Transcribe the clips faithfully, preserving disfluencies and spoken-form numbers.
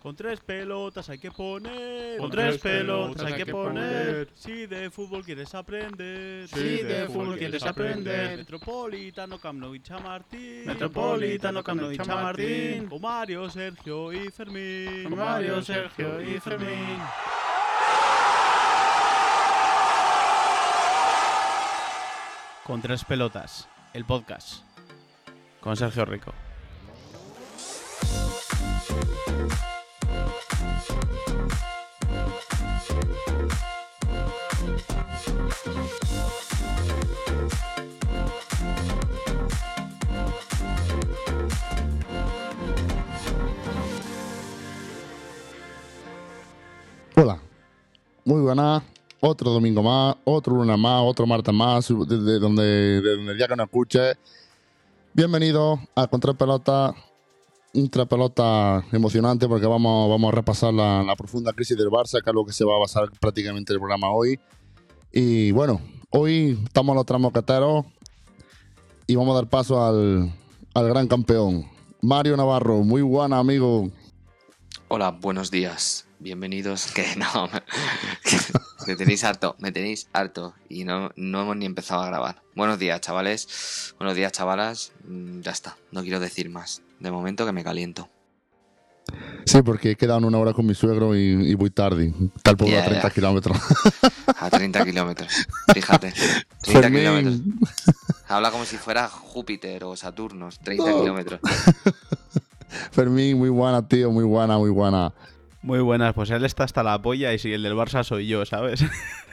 Con tres pelotas hay que poner. Con tres pelotas hay que poner. Si de fútbol quieres aprender. Si de fútbol quieres aprender. Metropolitano, Camp Nou y Chamartín. Metropolitano, Camp Nou y Chamartín. Con Mario, Sergio y Fermín. Con Mario, Sergio y Fermín. Con tres pelotas, el podcast. Con Sergio Rico. Hola, muy buenas, otro domingo más, otro lunes más, otro martes más, desde donde, desde donde el día que nos escuche. Bienvenidos a Con Tres Pelotas, un tres pelotas emocionante porque vamos, vamos a repasar la, la profunda crisis del Barça, que es lo que se va a basar prácticamente el programa hoy. Y bueno, hoy estamos los tres mosqueteros y vamos a dar paso al, al gran campeón, Mario Navarro. Muy buena, amigo. Hola, buenos días. Bienvenidos. Que no, me tenéis harto, me tenéis harto y no, no hemos ni empezado a grabar. Buenos días, chavales. Buenos días, chavalas. Ya está, no quiero decir más. De momento que me caliento. Sí, porque he quedado en una hora con mi suegro y, y voy tarde. Tal por Yeah, a treinta yeah. kilómetros. A treinta kilómetros. Fíjate. treinta kilómetros. Habla como si fuera Júpiter o Saturno. treinta No. kilómetros. Fermín, muy buena, tío, muy buena, muy buena. Muy buenas, pues él está hasta la polla y si el del Barça soy yo, ¿sabes?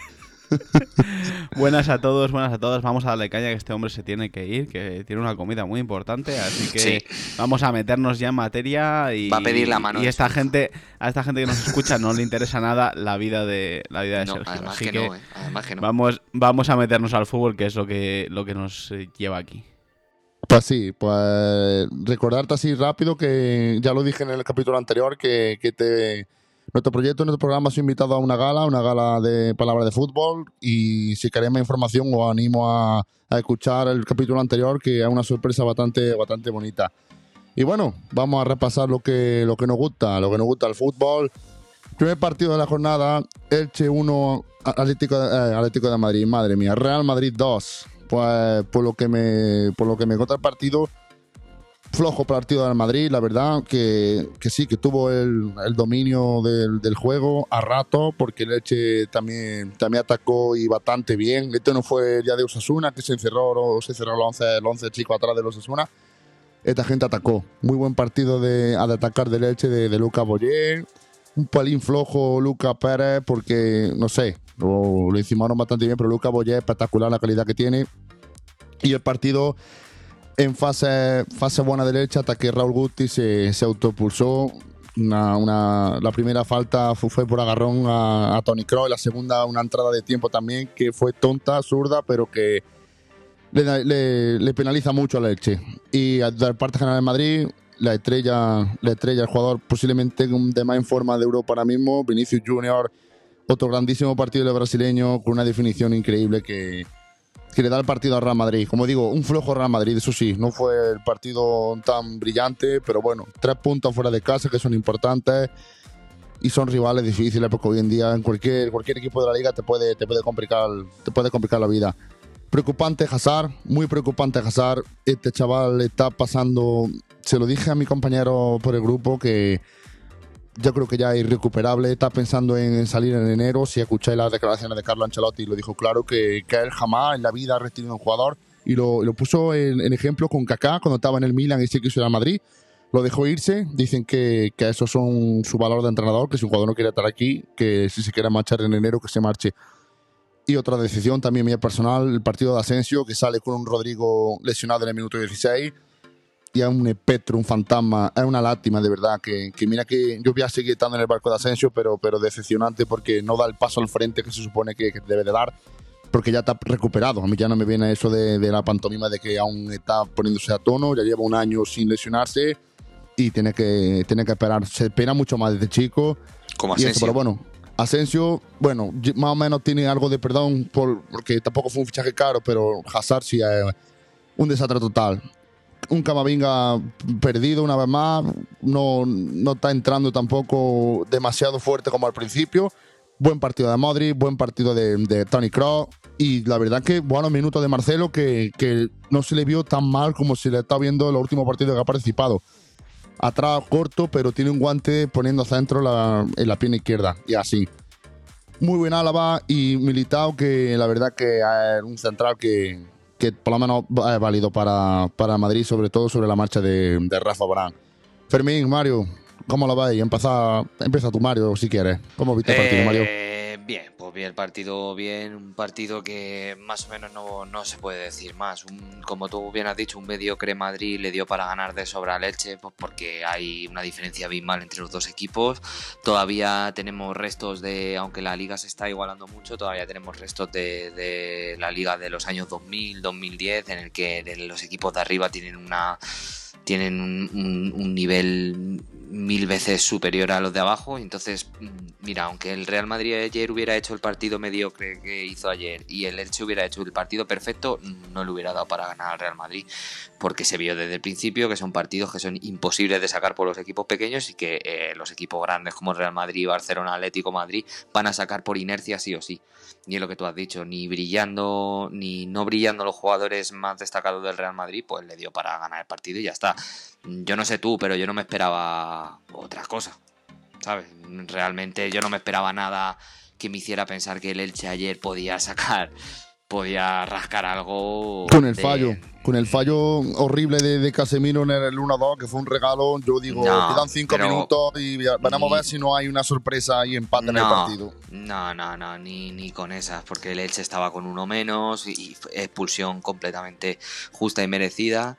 Buenas a todos, buenas a todas. Vamos a darle caña que este hombre se tiene que ir, que tiene una comida muy importante, así que Sí. vamos a meternos ya en materia y Va a pedir la mano y de esta su gente, a esta gente que nos escucha no le interesa nada la vida de la vida de No, Sergio, además así que que, no, eh. Además que no. vamos vamos a meternos al fútbol, que es lo que lo que nos eh, lleva aquí. Pues sí, pues recordarte así rápido que ya lo dije en el capítulo anterior que, que te, nuestro proyecto, nuestro programa os ha invitado a una gala, una gala de palabras de fútbol y si queréis más información os animo a, a escuchar el capítulo anterior que es una sorpresa bastante, bastante bonita. Y bueno, vamos a repasar lo que, lo que nos gusta, lo que nos gusta el fútbol. Primer partido de la jornada, Elche uno, Atlético, eh, Atlético de Madrid, madre mía, Real Madrid dos. Pues por lo que me por lo que me conta el partido, flojo partido del Madrid, la verdad, que, que sí, que tuvo el, el dominio del, del juego a rato, porque el Elche también, también atacó y bastante bien. Este no fue el día de Osasuna, que se encerró, se cerró el once, el once chico atrás de los Osasuna. Esta gente atacó. Muy buen partido de, de atacar del Elche de, de Lucas Boyer. Un palín flojo Lucas Pérez, porque, no sé, lo, lo encimaron bastante bien, pero Lucas Boyer, espectacular la calidad que tiene. Y el partido en fase, fase buena derecha, hasta que Raúl Guti se, se autopulsó. Una, una, la primera falta fue, fue por agarrón a, a Toni Kroos, la segunda una entrada de tiempo también que fue tonta, zurda, pero que le, le, le penaliza mucho a la Elche. Y de parte general de Madrid, la estrella, la estrella, el jugador posiblemente de más en forma de Europa ahora mismo, Vinicius Junior, otro grandísimo partido del brasileño con una definición increíble que, que le da el partido al Real Madrid. Como digo, un flojo Real Madrid, eso sí, no fue el partido tan brillante, pero bueno, tres puntos fuera de casa que son importantes y son rivales difíciles porque hoy en día en cualquier, cualquier equipo de la liga te puede, te puede complicar, te puede complicar la vida. Preocupante Hazard, muy preocupante Hazard. Este chaval está pasando, se lo dije a mi compañero por el grupo, que yo creo que ya es irrecuperable. Está pensando en salir en enero. Si escucháis las declaraciones de Carlo Ancelotti, lo dijo claro, que, que él jamás en la vida ha retenido un jugador. Y lo, lo puso en, en ejemplo con Kaká cuando estaba en el Milan y se quiso ir a Madrid. Lo dejó irse. Dicen que, que esos son su valor de entrenador, que si un jugador no quiere estar aquí, que si se quiere marchar en enero, que se marche. Y otra decisión también mía personal, el partido de Asensio, que sale con un Rodrigo lesionado en el minuto dieciséis. Y es un espectro, un fantasma, es una lástima de verdad, que, que mira que yo voy a seguir estando en el barco de Asensio, pero, pero decepcionante porque no da el paso al frente que se supone que, que debe de dar, porque ya está recuperado. A mí ya no me viene eso de, de la pantomima de que aún está poniéndose a tono, ya lleva un año sin lesionarse y tiene que, tiene que esperar, se espera mucho más desde chico. Como Y eso, Asensio. pero bueno, Asensio, bueno, más o menos tiene algo de perdón por, porque tampoco fue un fichaje caro, pero Hazard sí es un desastre total. un Camavinga perdido una vez más, no, no está entrando tampoco demasiado fuerte como al principio. Buen partido de Modric, buen partido de, de Toni Kroos y la verdad que buenos minutos de Marcelo que, que no se le vio tan mal como se le está viendo en los últimos partidos que ha participado. Atrás corto, pero tiene un guante poniendo centro la, en la pierna izquierda y así. Muy buen Álava y Militao, que la verdad que es un central que, que por lo menos es válido para, para Madrid, sobre todo sobre la marcha de, de Rafa Varane. Fermín, Mario, ¿cómo lo veis? Empieza, empieza tú, Mario, si quieres. ¿Cómo viste el partido, Mario? Eh, bien, pues bien, el partido bien, un partido que más o menos no, no se puede decir más. Un, como tú bien has dicho, un mediocre Madrid le dio para ganar de sobra al Elche, pues porque hay una diferencia abismal entre los dos equipos. Todavía tenemos restos de, aunque la liga se está igualando mucho, todavía tenemos restos de, de la liga de los años dos mil, dos mil diez, en el que los equipos de arriba tienen una tienen un, un, un nivel mil veces superior a los de abajo. Entonces, mira, aunque el Real Madrid ayer hubiera hecho el partido mediocre que hizo ayer y el Elche hubiera hecho el partido perfecto, no le hubiera dado para ganar al Real Madrid, porque se vio desde el principio que son partidos que son imposibles de sacar por los equipos pequeños y que eh, los equipos grandes como el Real Madrid, Barcelona, Atlético, Madrid van a sacar por inercia sí o sí. Y es lo que tú has dicho, ni brillando ni no brillando los jugadores más destacados del Real Madrid, pues le dio para ganar el partido y ya está. Yo no sé tú, pero yo no me esperaba otra cosa, ¿sabes? Realmente yo no me esperaba nada que me hiciera pensar que el Elche ayer podía sacar, podía rascar algo. Con el de... fallo, con el fallo horrible de, de Casemiro en el uno dos, que fue un regalo. Yo digo, No, quedan cinco pero... minutos y vamos ni... a ver si no hay una sorpresa y empate no, en el partido. No, no, no, ni, ni con esas, porque el Elche estaba con uno menos y expulsión completamente justa y merecida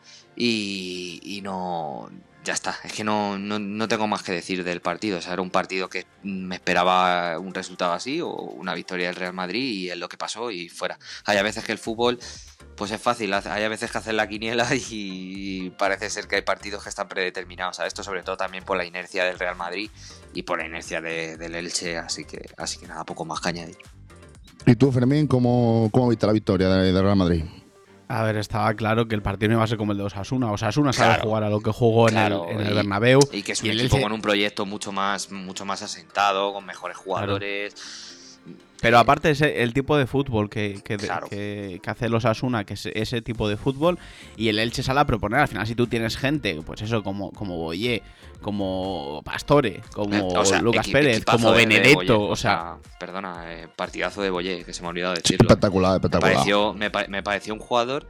y, y no... Ya está, es que no, no, no tengo más que decir del partido. O sea, era un partido que me esperaba un resultado así o una victoria del Real Madrid y es lo que pasó y fuera. Hay a veces que el fútbol pues es fácil, hay a veces que hacer la quiniela y parece ser que hay partidos que están predeterminados a esto, sobre todo también por la inercia del Real Madrid y por la inercia de, del Elche, así que, así que nada, poco más que añadir. ¿Y tú, Fermín, cómo, cómo viste la victoria del de Real Madrid? A ver, estaba claro que el partido no iba a ser como el de Osasuna. Osasuna sabe Claro, jugar a lo que jugó claro, en el, en el y, Bernabéu. Y que es un y el equipo Elche... con un proyecto mucho más, mucho más asentado, con mejores jugadores. Claro. Pero aparte ese, el tipo de fútbol que, que, Claro. que, que hace el Osasuna, que es ese tipo de fútbol, y el Elche sale a proponer. Al final, si tú tienes gente, pues eso, como, como Boyé, como Pastore, como O sea, Lucas equi- Pérez, equipazo como de- de Benedetto, Boyé. o sea... Perdona, eh, partidazo de Boyé, que se me ha olvidado Sí, decirlo. espectacular, Me espectacular. pareció, me, pa- me pareció un jugador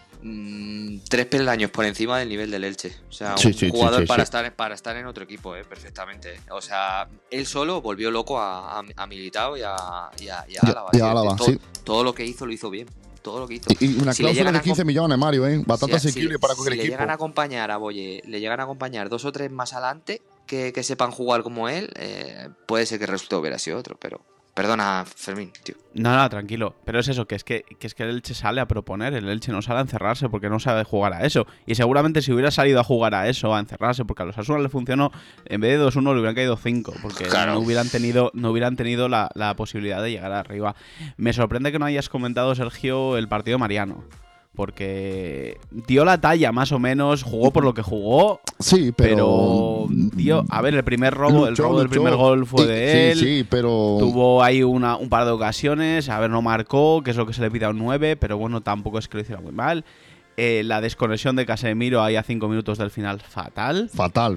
mmm, tres peldaños por encima del nivel del Elche. O sea, Sí, un sí, sí, jugador sí, para, sí. Estar, para estar en otro equipo, eh, perfectamente. O sea, él solo volvió loco a, a, a Militao y a, y a, y a Y a- Álava. y a tío. Álava, todo, sí. todo lo que hizo, lo hizo bien. Todo lo que hizo. Y, y una Si le cláusula llegan de a quince comp- millones, Mario, ¿eh? Bastante si, asequible si- para coger si le equipo. llegan a acompañar a Boye, le llegan a acompañar dos o tres más adelante que, que sepan jugar como él, eh, puede ser que el resultado hubiera sido otro, pero perdona, Fermín, tío. No, no, tranquilo. Pero es eso, que es que, que es que el Elche sale a proponer, el Elche no sale a encerrarse porque no sabe jugar a eso. Y seguramente si hubiera salido a jugar a eso, a encerrarse, porque a los Asuna le funcionó, en vez de dos uno le hubieran caído cinco, porque Claro. no hubieran tenido, no hubieran tenido la, la posibilidad de llegar arriba. Me sorprende que no hayas comentado, Sergio, el partido de Mariano. Porque dio la talla más o menos, jugó por lo que jugó, Sí, pero... pero dio, a ver, el primer robo, el luchó, robo del luchó. primer gol fue Sí, de él. Sí, sí, pero... Tuvo ahí una, un par de ocasiones, a ver, no marcó, que es lo que se le pide a un nueve, pero bueno, tampoco es que lo hiciera muy mal. Eh, la desconexión de Casemiro ahí a cinco minutos del final, fatal. Fatal.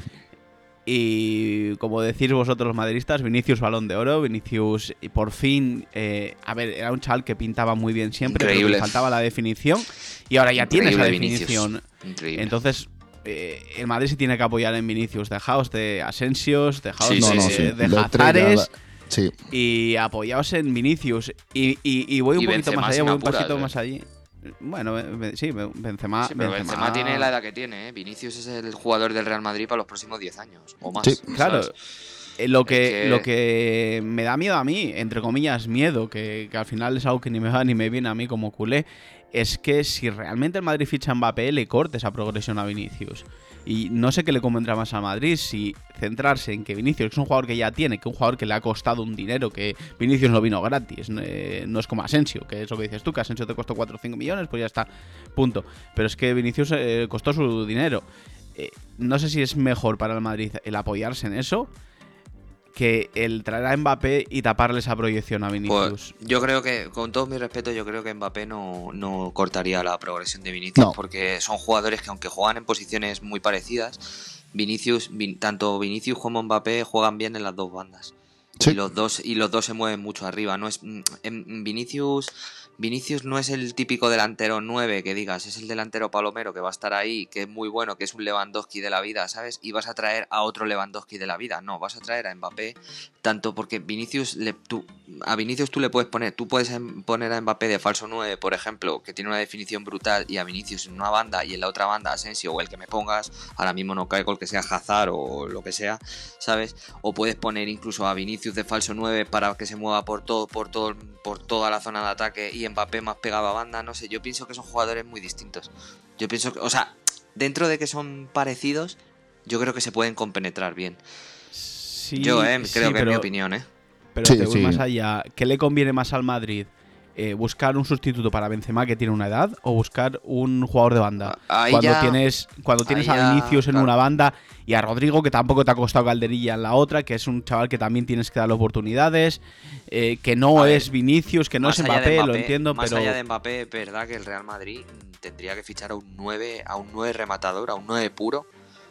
Y como decís vosotros los madridistas, Vinicius Balón de Oro, Vinicius y por fin, eh, a ver, era un chaval que pintaba muy bien siempre, pero Increíble. le faltaba la definición y ahora ya tiene esa Increíble, Vinicius. definición. Increíble. Entonces, eh, el Madrid se tiene que apoyar en Vinicius, dejaos de Asensios, dejaos Sí, de, no, no, sí, sí. de Lo Hazares. estrella, Sí. Y apoyaos en Vinicius. Y, y, y voy un Y poquito Benzema más allá, sin voy un apuras, pasito eh. más allí. Bueno, ben- ben- sí, ben- Benzema, Sí, pero Benzema, Benzema tiene la edad que tiene, ¿eh? Vinicius es el jugador del Real Madrid para los próximos diez años o más. Sí. Claro. ¿sabes? Eh, Lo que, Es que- lo que me da miedo a mí, entre comillas, miedo, que, que al final es algo que ni me va ni me viene a mí como culé, es que si realmente el Madrid ficha a Mbappé, le corte esa progresión a Vinicius. Y no sé qué le convendrá más al Madrid, si centrarse en que Vinicius, que es un jugador que ya tiene, que un jugador que le ha costado un dinero, que Vinicius no vino gratis, eh, no es como Asensio, que es lo que dices tú, que Asensio te costó cuatro o cinco millones, pues ya está, punto. Pero es que Vinicius eh, costó su dinero. Eh, no sé si es mejor para el Madrid el apoyarse en eso que el traer a Mbappé y taparle esa proyección a Vinicius. Pues yo creo que, con todo mi respeto, yo creo que Mbappé no, no cortaría la progresión de Vinicius, No. porque son jugadores que, aunque juegan en posiciones muy parecidas, Vinicius, Vin- tanto Vinicius como Mbappé juegan bien en las dos bandas. Sí. Y los dos y los dos se mueven mucho arriba. No es mm, en Vinicius Vinicius no es el típico delantero nueve que digas, es el delantero palomero que va a estar ahí, que es muy bueno, que es un Lewandowski de la vida, ¿sabes? Y vas a traer a otro Lewandowski de la vida. No, vas a traer a Mbappé, tanto porque Vinicius le, tú, a Vinicius tú le puedes poner, tú puedes em- poner a Mbappé de falso nueve, por ejemplo, que tiene una definición brutal, y a Vinicius en una banda y en la otra banda Asensio o el que me pongas, ahora mismo no caigo el que sea Hazard o lo que sea, ¿sabes? O puedes poner incluso a Vinicius de falso nueve para que se mueva por todo, por todo, por toda la zona de ataque, y Mbappé más pegado a banda, no sé, yo pienso que son jugadores muy distintos. Yo pienso que, o sea, dentro de que son parecidos, yo creo que se pueden compenetrar bien. Sí, yo, eh, sí, creo que pero, es mi opinión, eh. Pero Sí, te voy sí. más allá. ¿Qué le conviene más al Madrid? Eh, ¿Buscar un sustituto para Benzema que tiene una edad o buscar un jugador de banda? Ahí Cuando ya- tienes, cuando tienes ahí a ya, Vinicius en claro. una banda y a Rodrigo, que tampoco te ha costado calderilla en la otra, que es un chaval que también tienes que darle oportunidades, eh, que no A ver, es Vinicius, que no Más es allá de Mbappé, lo entiendo, más pero... allá de Mbappé, es verdad que el Real Madrid mm, tendría que fichar a un nueve, a un nueve rematador, a un nueve puro,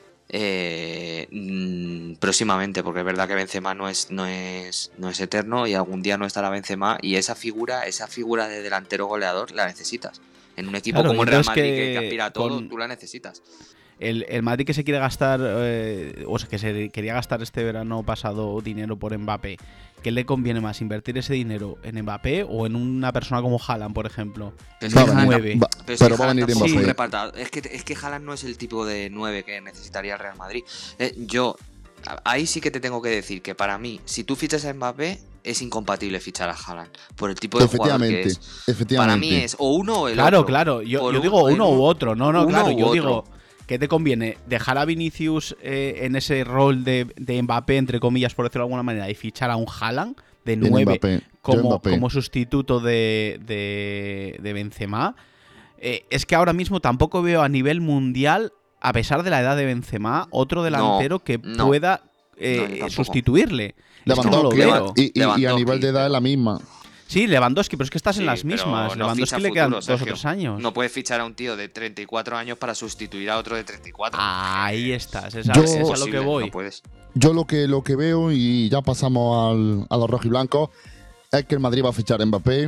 eh, mm, próximamente, porque es verdad que Benzema no es, no es, no es eterno, y algún día no estará Benzema, y esa figura, esa figura de delantero goleador la necesitas. En un equipo Claro, como y el Real entonces Madrid que, que que aspira a todo, con- tú la necesitas. El, el Madrid que se quiere gastar, eh, o sea, que se quería gastar este verano pasado dinero por Mbappé, ¿qué le conviene más? ¿Invertir ese dinero en Mbappé o en una persona como Haaland, por ejemplo? Pero Va a es que venir- nueve. Haaland- va- pero, pero si va a Haaland venir tampoco es un Mbappé. repartidor. Es que, es que Haaland no es el tipo de nueve que necesitaría el Real Madrid. Eh, yo, a- ahí sí que te tengo que decir que para mí, si tú fichas a Mbappé, es incompatible fichar a Haaland. Por el tipo de jugador que Efectivamente, es. efectivamente. Para mí es o uno o el Claro, otro. claro. Yo, Por yo un- digo en uno un- u otro. No, no, uno claro. u Yo otro. digo, ¿qué te conviene? ¿Dejar a Vinicius eh, en ese rol de, de Mbappé, entre comillas, por decirlo de alguna manera, y fichar a un Haaland de En nueve Mbappé. Yo como, Mbappé. como sustituto de, de, de Benzema? Eh, es que ahora mismo tampoco veo a nivel mundial, a pesar de la edad de Benzema, otro delantero que no. pueda No, yo eh, tampoco. sustituirle. Es que no lo Lewandowski, veo. y, y- y a Lewandowski, nivel de edad es pero- la misma. Sí, Lewandowski, pero es que estás en Sí, las pero mismas. no Lewandowski ficha le quedan futuro, dos o Sergio. tres años. No puedes fichar a un tío de treinta y cuatro años para sustituir a otro de treinta y cuatro. Ahí estás, es a, Yo- es a lo que Imposible, voy. No puedes. Yo lo que, lo que veo, y ya pasamos al, a los rojiblancos, es que el Madrid va a fichar a Mbappé,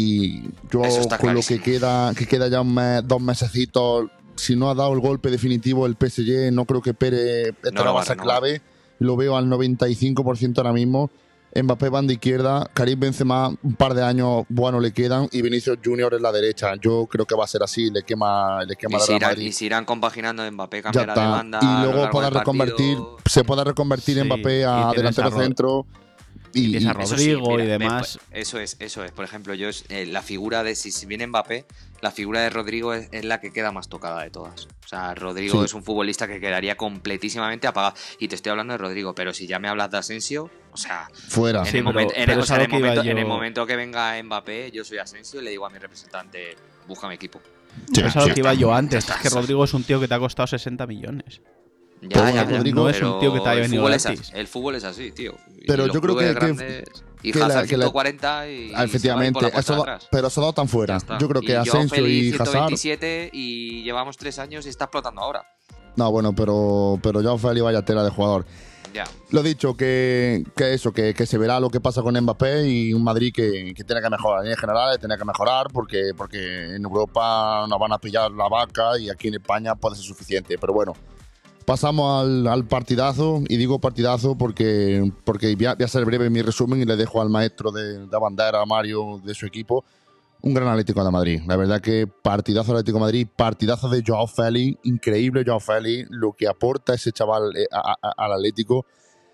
y yo Eso está con lo clarísimo. que queda, que queda ya un mes- dos mesecitos, si no ha dado el golpe definitivo el P S G, no creo que Pérez esta No lo no va va a a ser renovar. clave. Lo veo al noventa y cinco por ciento ahora mismo. Mbappé banda izquierda, Karim Benzema un par de años buenos le quedan, y Vinicius Junior en la derecha. Yo creo que va a ser así, le quema, le quema Y la se, Real irán, Madrid. y se irán compaginando. Mbappé Ya cambiará de está. banda. Y a lo luego largo pueda del reconvertir, partido. se puede reconvertir Sí, Mbappé y a tienes delantero a Rod- centro. y Y, tienes a y- Eso sí, Rodrigo y mira, demás. me- Eso es, eso es. Por ejemplo, yo es- eh, la figura de si, si viene Mbappé, la figura de Rodrigo es, es la que queda más tocada de todas. O sea, Rodrigo Sí. es un futbolista que quedaría completísimamente apagado. Y te estoy hablando de Rodrigo, pero si ya me hablas de Asensio, o sea, fuera. en, Sí, el, pero- momento, en, pero o es sea, a en lo el que iba momento, yo. en el momento que venga Mbappé, yo soy Asensio y le digo a mi representante, búscame equipo. Sí, Es a lo sí. que iba yo antes. Ya Es está. que Rodrigo es un tío que te ha costado sesenta millones. Ya, Pero ya, bueno, ya, Rodrigo- no es un tío que te haya el venido fútbol es gratis. así, el fútbol es así, tío. Y Pero los yo creo clubes que- que- grandes- y que la- Hazard que la- ciento cuarenta y, Ah, y se va a ir por efectivamente, la puerta eso de do- atrás. pero eso dos tan Ya fuera. está. Yo creo que y Joao Asensio Félix, y Hazard. ciento veintisiete y llevamos tres años y está explotando ahora. No, bueno, pero, pero Joao Félix vaya tela de jugador. Ya. Lo dicho, que, que eso, que, que se verá lo que pasa con Mbappé, y un Madrid que, que tiene que mejorar. En general, tiene que mejorar porque, porque en Europa nos van a pillar la vaca, y aquí en España puede ser suficiente. Pero bueno, pasamos al, al partidazo, y digo partidazo porque, porque voy, a, voy a ser breve en mi resumen y le dejo al maestro de, de bandera, Mario, de su equipo. Un gran Atlético de Madrid. La verdad que partidazo Atlético de Madrid, partidazo de Joao Félix, increíble Joao Félix, lo que aporta ese chaval eh, a- a- al Atlético.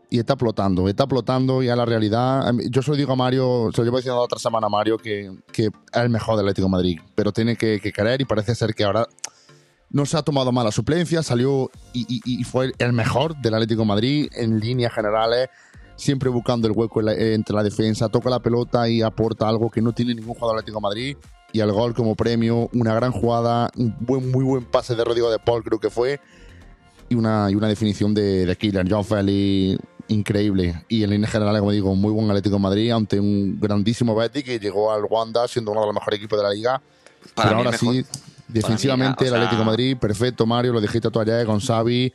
y está explotando, está explotando ya la realidad. Yo se lo digo a Mario, se lo llevo diciendo la otra semana a Mario que, que es el mejor del Atlético de Madrid, pero tiene que, que querer y parece ser que ahora no se ha tomado mala suplencia, salió y, y, y fue el mejor del Atlético de Madrid en líneas generales, siempre buscando el hueco en la, entre la defensa, toca la pelota y aporta algo que no tiene ningún jugador del Atlético de Madrid. Y el gol como premio, una gran jugada, un buen, muy buen pase de Rodrigo de Paul creo que fue, y una, y una definición de, de Kylian Joao Félix increíble. Y en líneas generales, como digo, muy buen Atlético de Madrid ante un grandísimo Betis que llegó al Wanda siendo uno de los mejores equipos de la liga. Para Pero mí ahora mejor. sí, defensivamente Para mí, o el sea, Atlético de Madrid, perfecto, Mario, lo dijiste tú ayer con Xavi.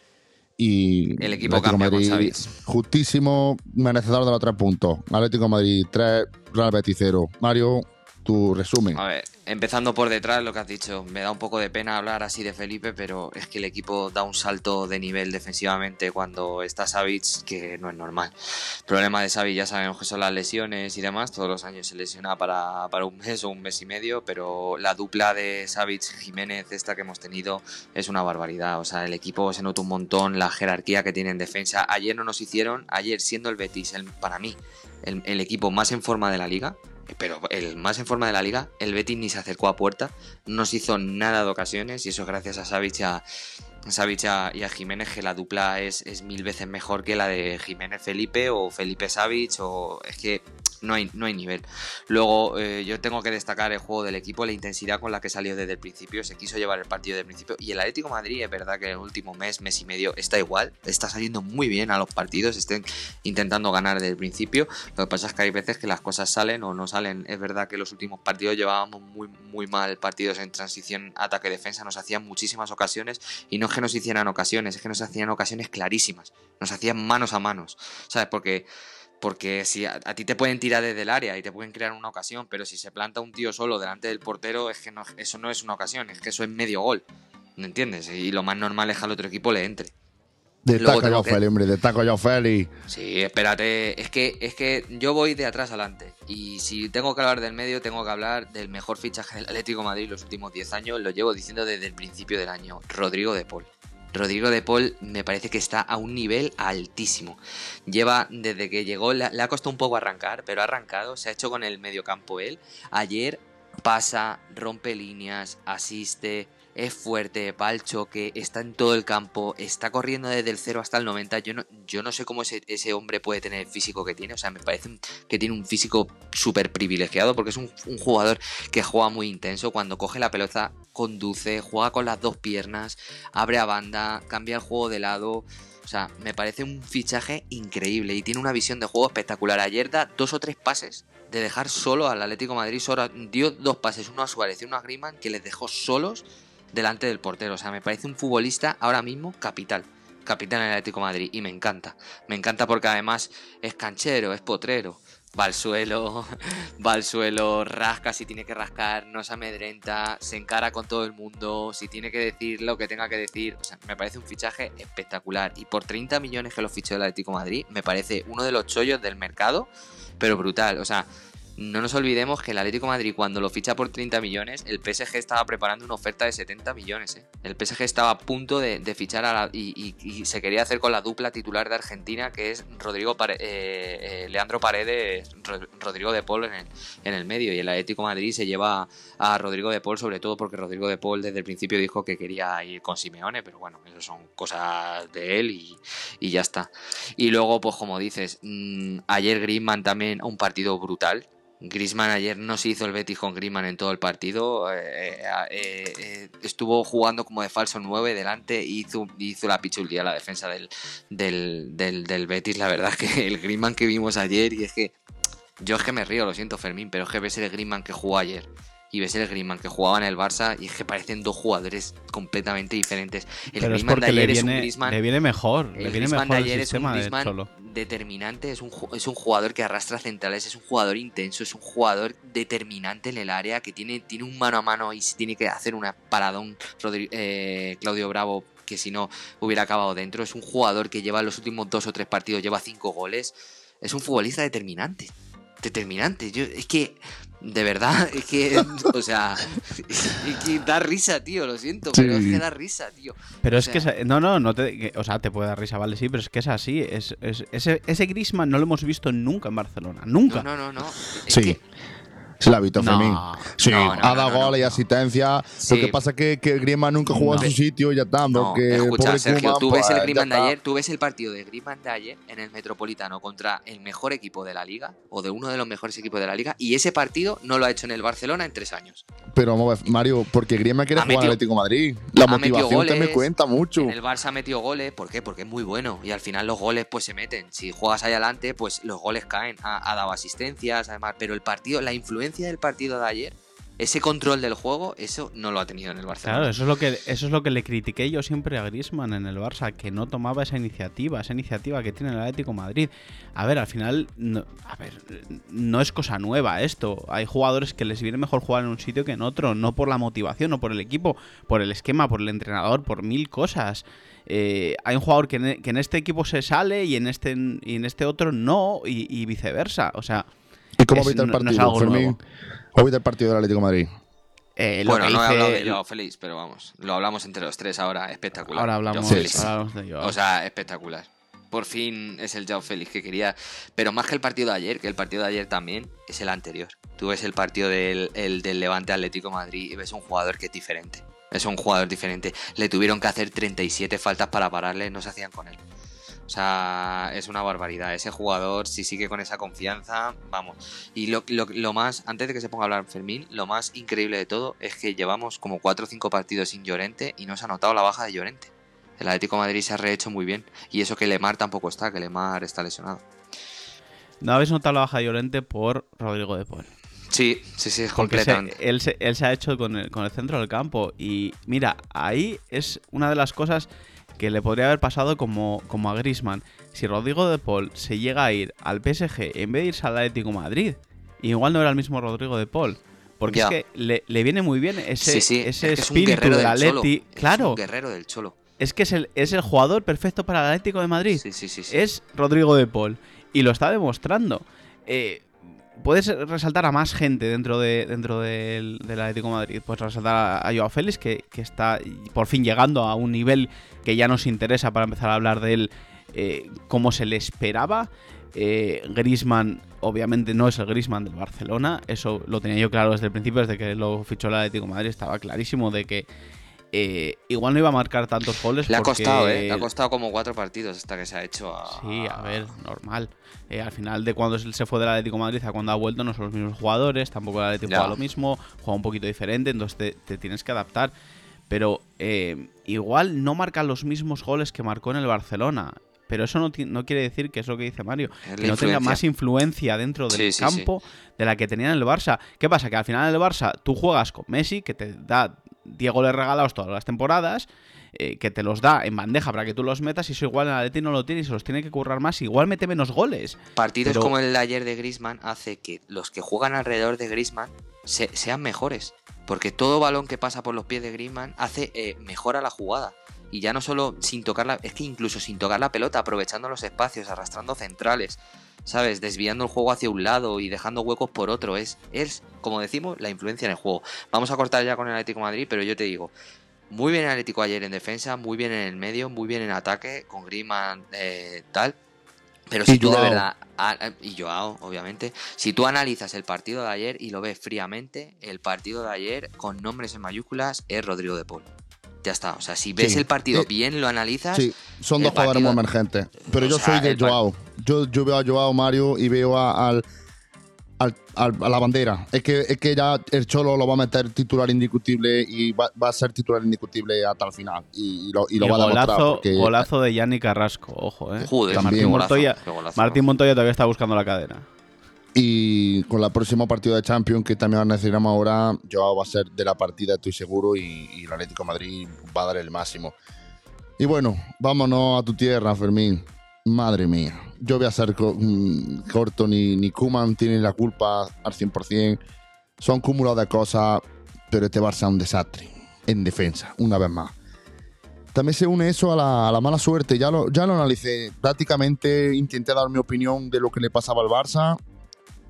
Y El equipo Atlético de cambia con Madrid, Xavi. justísimo, merecedor de los tres puntos. Atlético de Madrid tres, Real Betis cero. Mario, tu resumen. A ver, empezando por detrás, lo que has dicho, me da un poco de pena hablar así de Felipe, pero es que el equipo da un salto de nivel defensivamente cuando está Savic, que no es normal. El problema de Savic ya sabemos que son las lesiones y demás, todos los años se lesiona para, para un mes o un mes y medio, pero la dupla de Savic-Jiménez, esta que hemos tenido, es una barbaridad. O sea, el equipo se nota un montón, la jerarquía que tiene en defensa. Ayer no nos hicieron, ayer siendo el Betis, el, para mí, el, el equipo más en forma de la liga, pero el más en forma de la liga, el Betis ni se acercó a puerta, no se hizo nada de ocasiones, y eso gracias a Savic, a, Savic a, y a Jiménez, que la dupla es, es mil veces mejor que la de Jiménez-Felipe o Felipe-Savic, o es que no hay, no hay nivel. Luego eh, yo tengo que destacar el juego del equipo, la intensidad con la que salió desde el principio, se quiso llevar el partido desde el principio, y el Atlético de Madrid es verdad que en el último mes, mes y medio está igual, está saliendo muy bien a los partidos, estén intentando ganar desde el principio. Lo que pasa es que hay veces que las cosas salen o no salen. Es verdad que los últimos partidos llevábamos muy, muy mal partidos en transición ataque-defensa, nos hacían muchísimas ocasiones, y no es que nos hicieran ocasiones, es que nos hacían ocasiones clarísimas, nos hacían manos a manos, ¿sabes? Porque Porque si a, a ti te pueden tirar desde el área y te pueden crear una ocasión, pero si se planta un tío solo delante del portero, es que no, eso no es una ocasión, es que eso es medio gol. ¿No entiendes? Y lo más normal es que al otro equipo le entre. Destaca Joao Félix, hombre, destaca Joao Félix. Sí, espérate, es que, es que yo voy de atrás adelante, y si tengo que hablar del medio, tengo que hablar del mejor fichaje del Atlético de Madrid los últimos diez años, lo llevo diciendo desde el principio del año, Rodrigo de Paul. Rodrigo de Paul me parece que está a un nivel altísimo. Lleva, desde que llegó, le, le ha costado un poco arrancar, pero ha arrancado, se ha hecho con el mediocampo él. Ayer pasa, rompe líneas, asiste, es fuerte, va al choque, está en todo el campo, está corriendo desde el cero hasta el noventa. Yo no, yo no sé cómo ese, ese hombre puede tener el físico que tiene. O sea, me parece que tiene un físico súper privilegiado, porque es un, un jugador que juega muy intenso. Cuando coge la pelota, conduce, juega con las dos piernas, abre a banda, cambia el juego de lado. O sea, me parece un fichaje increíble y tiene una visión de juego espectacular. Ayer da dos o tres pases de dejar solo al Atlético de Madrid. Solo, dio dos pases, uno a Suárez y uno a Griezmann, que les dejó solos delante del portero. O sea, me parece un futbolista ahora mismo capital. Capital en el Atlético de Madrid, y me encanta. Me encanta porque además es canchero, es potrero. Va al suelo, va al suelo, rasca si tiene que rascar, no se amedrenta, se encara con todo el mundo, si tiene que decir lo que tenga que decir. O sea, me parece un fichaje espectacular. Y por treinta millones que lo fichó el Atlético de Madrid, me parece uno de los chollos del mercado, pero brutal. O sea, no nos olvidemos que el Atlético de Madrid, cuando lo ficha por treinta millones, el P S G estaba preparando una oferta de setenta millones. ¿eh? El P S G estaba a punto de, de fichar a la, y, y, y se quería hacer con la dupla titular de Argentina, que es Rodrigo Pare, eh, eh, Leandro Paredes, Rod, Rodrigo de Paul en el, en el medio. Y el Atlético de Madrid se lleva a Rodrigo de Paul, sobre todo porque Rodrigo de Paul desde el principio dijo que quería ir con Simeone, pero bueno, eso son cosas de él y, y ya está. Y luego, pues como dices, mmm, ayer Griezmann también, un partido brutal. Griezmann ayer no se hizo el Betis con Griezmann en todo el partido, eh, eh, eh, estuvo jugando como de falso nueve delante y hizo, hizo la pichulía a la defensa del, del, del, del Betis. La verdad es que el Griezmann que vimos ayer, y es que yo es que me río, lo siento Fermín, pero es que ves el Griezmann que jugó ayer y ves el Griezmann que jugaba en el Barça y es que parecen dos jugadores completamente diferentes. El Pero Griezmann es de ayer le viene, es un Griezmann, le viene mejor, el le viene Griezmann mejor de ayer el es un sistema de Griezmann Cholo. determinante, es un, es un jugador que arrastra centrales, es un jugador intenso, es un jugador determinante en el área, que tiene, tiene un mano a mano y si tiene que hacer una paradón Rodri, eh, Claudio Bravo, que si no hubiera acabado dentro. Es un jugador que lleva los últimos dos o tres partidos, lleva cinco goles. Es un futbolista determinante. Determinante. Yo, es que De verdad, es que, o sea, es que da risa, tío, lo siento, Sí. pero es que da risa, tío. Pero O es que, sea, es- no, no, no te, que- o sea, te puede dar risa, vale, sí, pero es que es así. Es, es- ese, ese Griezmann no lo hemos visto nunca en Barcelona, nunca. No, no, no, no. Es Sí. que- Sí, la ha visto, No. Fermín. Sí, No, no, ha dado no, no, goles y no. asistencia. Sí. Lo que pasa es que, que Griezmann nunca jugó No. en su sitio y ya está. No, Porque el escucha, pobre Sergio, Koeman, tú ves el pues, Griezmann ya de está. ayer, tú ves el partido de Griezmann de ayer en el Metropolitano contra el mejor equipo de la liga, o de uno de los mejores equipos de la liga, y ese partido no lo ha hecho en el Barcelona en tres años. Pero vamos a ver, Mario, porque Griezmann quiere Ha jugar metido- al Atlético de Madrid. La ha metido motivación también goles, cuenta mucho. En el Barça ha metido goles, ¿por qué? Porque es muy bueno, y al final los goles pues se meten. Si juegas ahí adelante, pues los goles caen. Ha, ha dado asistencias, además, pero el partido, la influencia del partido de ayer, ese control del juego, eso no lo ha tenido en el Barcelona. Claro, eso es lo que eso es lo que le critiqué yo siempre a Griezmann en el Barça, que no tomaba esa iniciativa, esa iniciativa que tiene el Atlético de Madrid. A ver, al final, no, a ver, no es cosa nueva esto. Hay jugadores que les viene mejor jugar en un sitio que en otro, no por la motivación, no por el equipo, por el esquema, por el entrenador, por mil cosas. Eh, hay un jugador que en, que en este equipo se sale y en este y en este otro no, y, y viceversa. O sea, ¿Y cómo es- viste el no- no es partido, algo Fermín? nuevo. ¿Cómo viste el partido del Atlético de Madrid? eh, lo Bueno, que no he hice- hablado de Joao Félix, pero vamos, lo hablamos entre los tres ahora, espectacular. Ahora Joao hablamos, Félix. ahora hablamos de Joao. O sea, espectacular. Por fin es el Joao Félix que quería. Pero más que el partido de ayer, que el partido de ayer también es el anterior. Tú ves el partido del, el del Levante Atlético de Madrid y ves un jugador que es diferente. Es un jugador diferente. Le tuvieron que hacer treinta y siete faltas para pararle, no se hacían con él. O sea, es una barbaridad. Ese jugador, si sigue con esa confianza, vamos. Y lo, lo, lo más, antes de que se ponga a hablar Fermín, lo más increíble de todo es que llevamos como cuatro o cinco partidos sin Llorente y no se ha notado la baja de Llorente. El Atlético de Madrid se ha rehecho muy bien. Y eso que Lemar tampoco está, que Lemar está lesionado. No habéis notado la baja de Llorente por Rodrigo de Paul. Sí, sí, sí, es Porque se- completamente. él, se, él se ha hecho con el, con el centro del campo. Y mira, ahí es una de las cosas que le podría haber pasado como, como a Griezmann. Si Rodrigo de Paul se llega a ir al P S G en vez de irse al Atlético de Madrid, igual no era el mismo Rodrigo de Paul. Porque Ya. es que le, le viene muy bien ese, Sí, sí, ese es que es un espíritu guerrero del del Cholo. Atleti. Es Claro, un guerrero del Cholo. es que es el, es el jugador perfecto para el Atlético de Madrid. Sí, sí, sí. sí. Es Rodrigo de Paul. Y lo está demostrando. Eh, puedes resaltar a más gente dentro de dentro del, del Atlético de Madrid. Puedes resaltar a, a Joao Félix, que, que está por fin llegando a un nivel que ya nos interesa para empezar a hablar de él eh, como se le esperaba. Eh, Griezmann, obviamente, no es el Griezmann del Barcelona. Eso lo tenía yo claro desde el principio, desde que lo fichó el Atlético de Madrid. Estaba clarísimo de que eh, igual no iba a marcar tantos goles. Le ha porque- costado, ¿eh? Le ha costado como cuatro partidos hasta que se ha hecho a... Sí, a ver, normal. Eh, al final de cuando se fue del Atlético de Madrid a cuando ha vuelto no son los mismos jugadores, tampoco el Atlético Ya. juega lo mismo, juega un poquito diferente, entonces te, te tienes que adaptar. Pero eh, igual no marca los mismos goles que marcó en el Barcelona. Pero eso no, ti- no quiere decir que es lo que dice Mario, Es la que no tenga influencia. más influencia dentro del Sí, sí, campo de la que tenía en el Barça. ¿Qué pasa? Que al final en el Barça tú juegas con Messi, que te da diez goles regalados todas las temporadas, eh, que te los da en bandeja para que tú los metas, y eso igual en el Atleti no lo tiene y se los tiene que currar más, igual mete menos goles. Partidos Pero- como el de ayer de Griezmann hace que los que juegan alrededor de Griezmann se- sean mejores. Porque todo balón que pasa por los pies de Griezmann hace eh, mejora la jugada. Y ya no solo sin tocar la... Es que incluso sin tocar la pelota, aprovechando los espacios, arrastrando centrales, ¿sabes? Desviando el juego hacia un lado y dejando huecos por otro. Es, es, como decimos, la influencia en el juego. Vamos a cortar ya con el Atlético de Madrid, pero yo te digo, muy bien el Atlético ayer en defensa, muy bien en el medio, muy bien en ataque, con Griezmann eh, tal. Pero si Y tú de Joao. verdad... a- y Joao, obviamente. Si tú analizas el partido de ayer y lo ves fríamente, el partido de ayer, con nombres en mayúsculas, es Rodrigo de Paul. Ya está. O sea, si ves Sí. el partido Eh, bien, lo analizas... Sí, son el dos jugadores partido- muy emergentes. Pero O yo sea, soy de el par- Joao. Yo, yo veo a Joao Mario y veo a, al, al- al- a la bandera. Es que, es que ya el Cholo lo va a meter titular indiscutible y va, va a ser titular indiscutible hasta el final. Y, y lo, y lo Y va a demostrar. golazo, Porque golazo de Yanni Carrasco, ojo, eh. Joder, También. qué Martín golazo, Montoya, qué golazo. Martín Montoya todavía está buscando la cadena. Y con el próximo partido de Champions, que también necesitamos ahora, Joao va a ser de la partida, estoy seguro, y, y el Atlético de Madrid va a dar el máximo. Y bueno, vámonos a tu tierra, Fermín. Madre mía, yo voy a ser co- mm, corto, ni, ni Koeman tiene la culpa al cien por ciento. Son cúmulos de cosas, pero este Barça es un desastre en defensa, una vez más. También se une eso a la, a la mala suerte. Ya lo, ya lo analicé. Prácticamente intenté dar mi opinión de lo que le pasaba al Barça.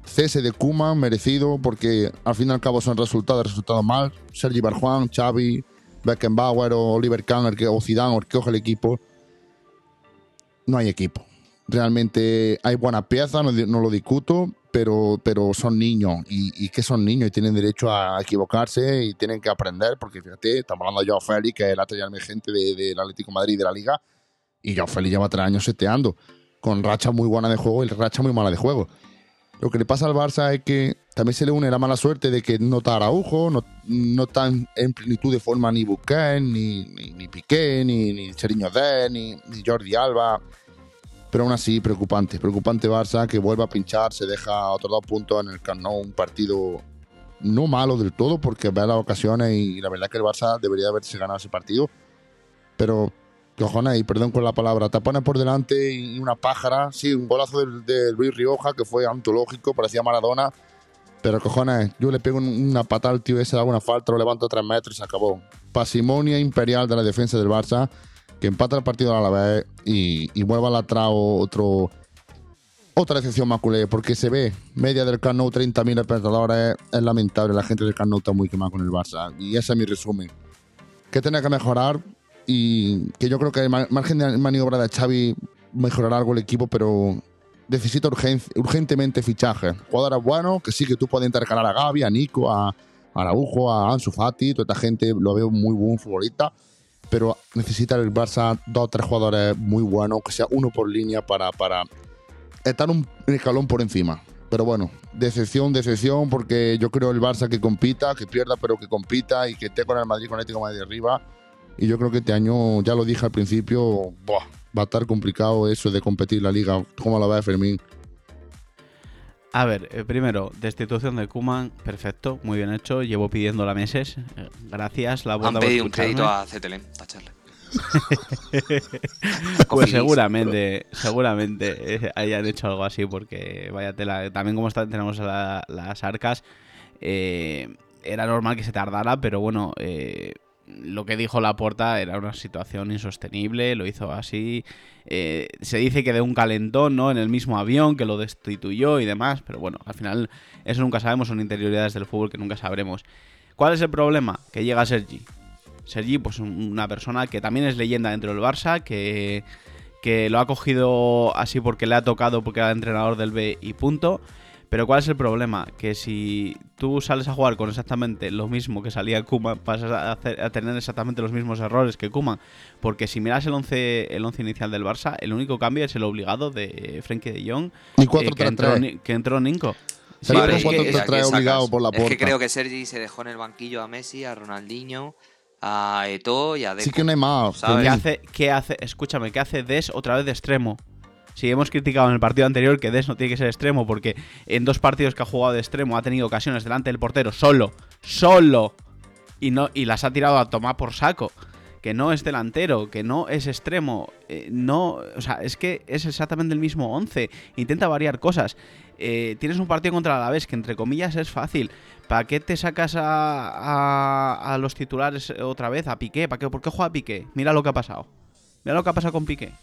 cese de Koeman merecido, porque al fin y al cabo son resultados, resultados mal. Sergi Barjuan, Xavi, Beckenbauer o Oliver Kahn el que, o Zidane o el que coge el equipo. No hay equipo. Realmente hay buenas piezas, no, no lo discuto, pero, pero son niños y, y que son niños y tienen derecho a equivocarse y tienen que aprender, porque fíjate, estamos hablando de Joao Félix, que es el lateral emergente del de, de Atlético de Madrid de la Liga, y Joao Félix lleva tres años seteando, con racha muy buena de juego y racha muy mala de juego. Lo que le pasa al Barça es que también se le une la mala suerte de que no está Araujo, no, no está en plenitud de forma ni Busquets, ni, ni, ni Piqué, ni, ni Cheriño Dé, ni, ni Jordi Alba. Pero aún así, preocupante. Preocupante Barça, que vuelve a pinchar, se deja otros dos puntos en el Camp Nou. Un partido no malo del todo, porque ve las ocasiones y la verdad que el Barça debería haberse ganado ese partido. Pero, cojones, y perdón con la palabra, te pones por delante y una pájara. Sí, un golazo del, del Luis Rioja, que fue antológico, parecía Maradona. Pero, cojones, yo le pego una patada al tío ese, le hago una falta, lo levanto a tres metros y se acabó. Pasimonia imperial de la defensa del Barça, que empata el partido a la vez y, y vuelva al atrás otro, otra decepción más culé, porque se ve media del Camp Nou, treinta mil espectadores, es lamentable, la gente del Camp Nou está muy quemada con el Barça, y ese es mi resumen. Que tiene que mejorar, y que yo creo que el margen de maniobra de Xavi mejorará algo el equipo, pero necesita urgen, urgentemente fichajes. Jugadores buenos, que sí que tú puedes intercalar a Gavi, a Nico, a Araujo, a Ansu Fati, toda esta gente lo veo muy buen futbolista, pero necesita el Barça dos o tres jugadores muy buenos, que sea uno por línea para, para estar un escalón por encima. Pero bueno, decepción, decepción, porque yo creo el Barça que compita, que pierda, pero que compita y que esté con el Madrid, con el Atlético de Madrid arriba. Y yo creo que este año, ya lo dije al principio, buah, va a estar complicado eso de competir la Liga. ¿Cómo lo ves, Fermín? A ver, eh, primero, destitución de Koeman, perfecto, muy bien hecho, llevo pidiéndola meses, eh, gracias, la Han banda pedido un crédito a C T L M, tacharle. Pues seguramente, seguramente eh, hayan hecho algo así, porque vaya tela, también como está, tenemos la, las arcas, eh, era normal que se tardara, pero bueno, eh, lo que dijo Laporta era una situación insostenible, lo hizo así. Eh, se dice que de un calentón, ¿no? En el mismo avión, que lo destituyó y demás, pero bueno, al final eso nunca sabemos, son interioridades del fútbol que nunca sabremos. ¿Cuál es el problema? Que llega Sergi. Sergi, pues una persona que también es leyenda dentro del Barça, que, que lo ha cogido así porque le ha tocado, porque era entrenador del B y punto. Pero ¿cuál es el problema? Que si tú sales a jugar con exactamente lo mismo que salía Koeman, vas a, hacer, a tener exactamente los mismos errores que Koeman. Porque si miras el once el once inicial del Barça, el único cambio es el obligado de Frenkie de Jong, y cuatro, eh, que, entró, que entró Ninko. Sí, vale, cuatro tres tres obligado por la Es que creo que Sergi se dejó en el banquillo a Messi, a Ronaldinho, a Eto'o y a Deco. Sí que no hay más. ¿Qué hace, ¿Qué hace? Escúchame, ¿qué hace Des otra vez de extremo? Si hemos criticado en el partido anterior que Des no tiene que ser extremo, porque en dos partidos que ha jugado de extremo ha tenido ocasiones delante del portero solo, solo, y no y las ha tirado a tomar por saco. Que no es delantero, que no es extremo, eh, no, o sea, es que es exactamente el mismo once. Intenta variar cosas. Eh, tienes un partido contra el Alavés que entre comillas es fácil. ¿Para qué te sacas a, a, a los titulares otra vez? A Piqué, ¿para qué? ¿Por qué juega Piqué? Mira lo que ha pasado. Mira lo que ha pasado con Piqué.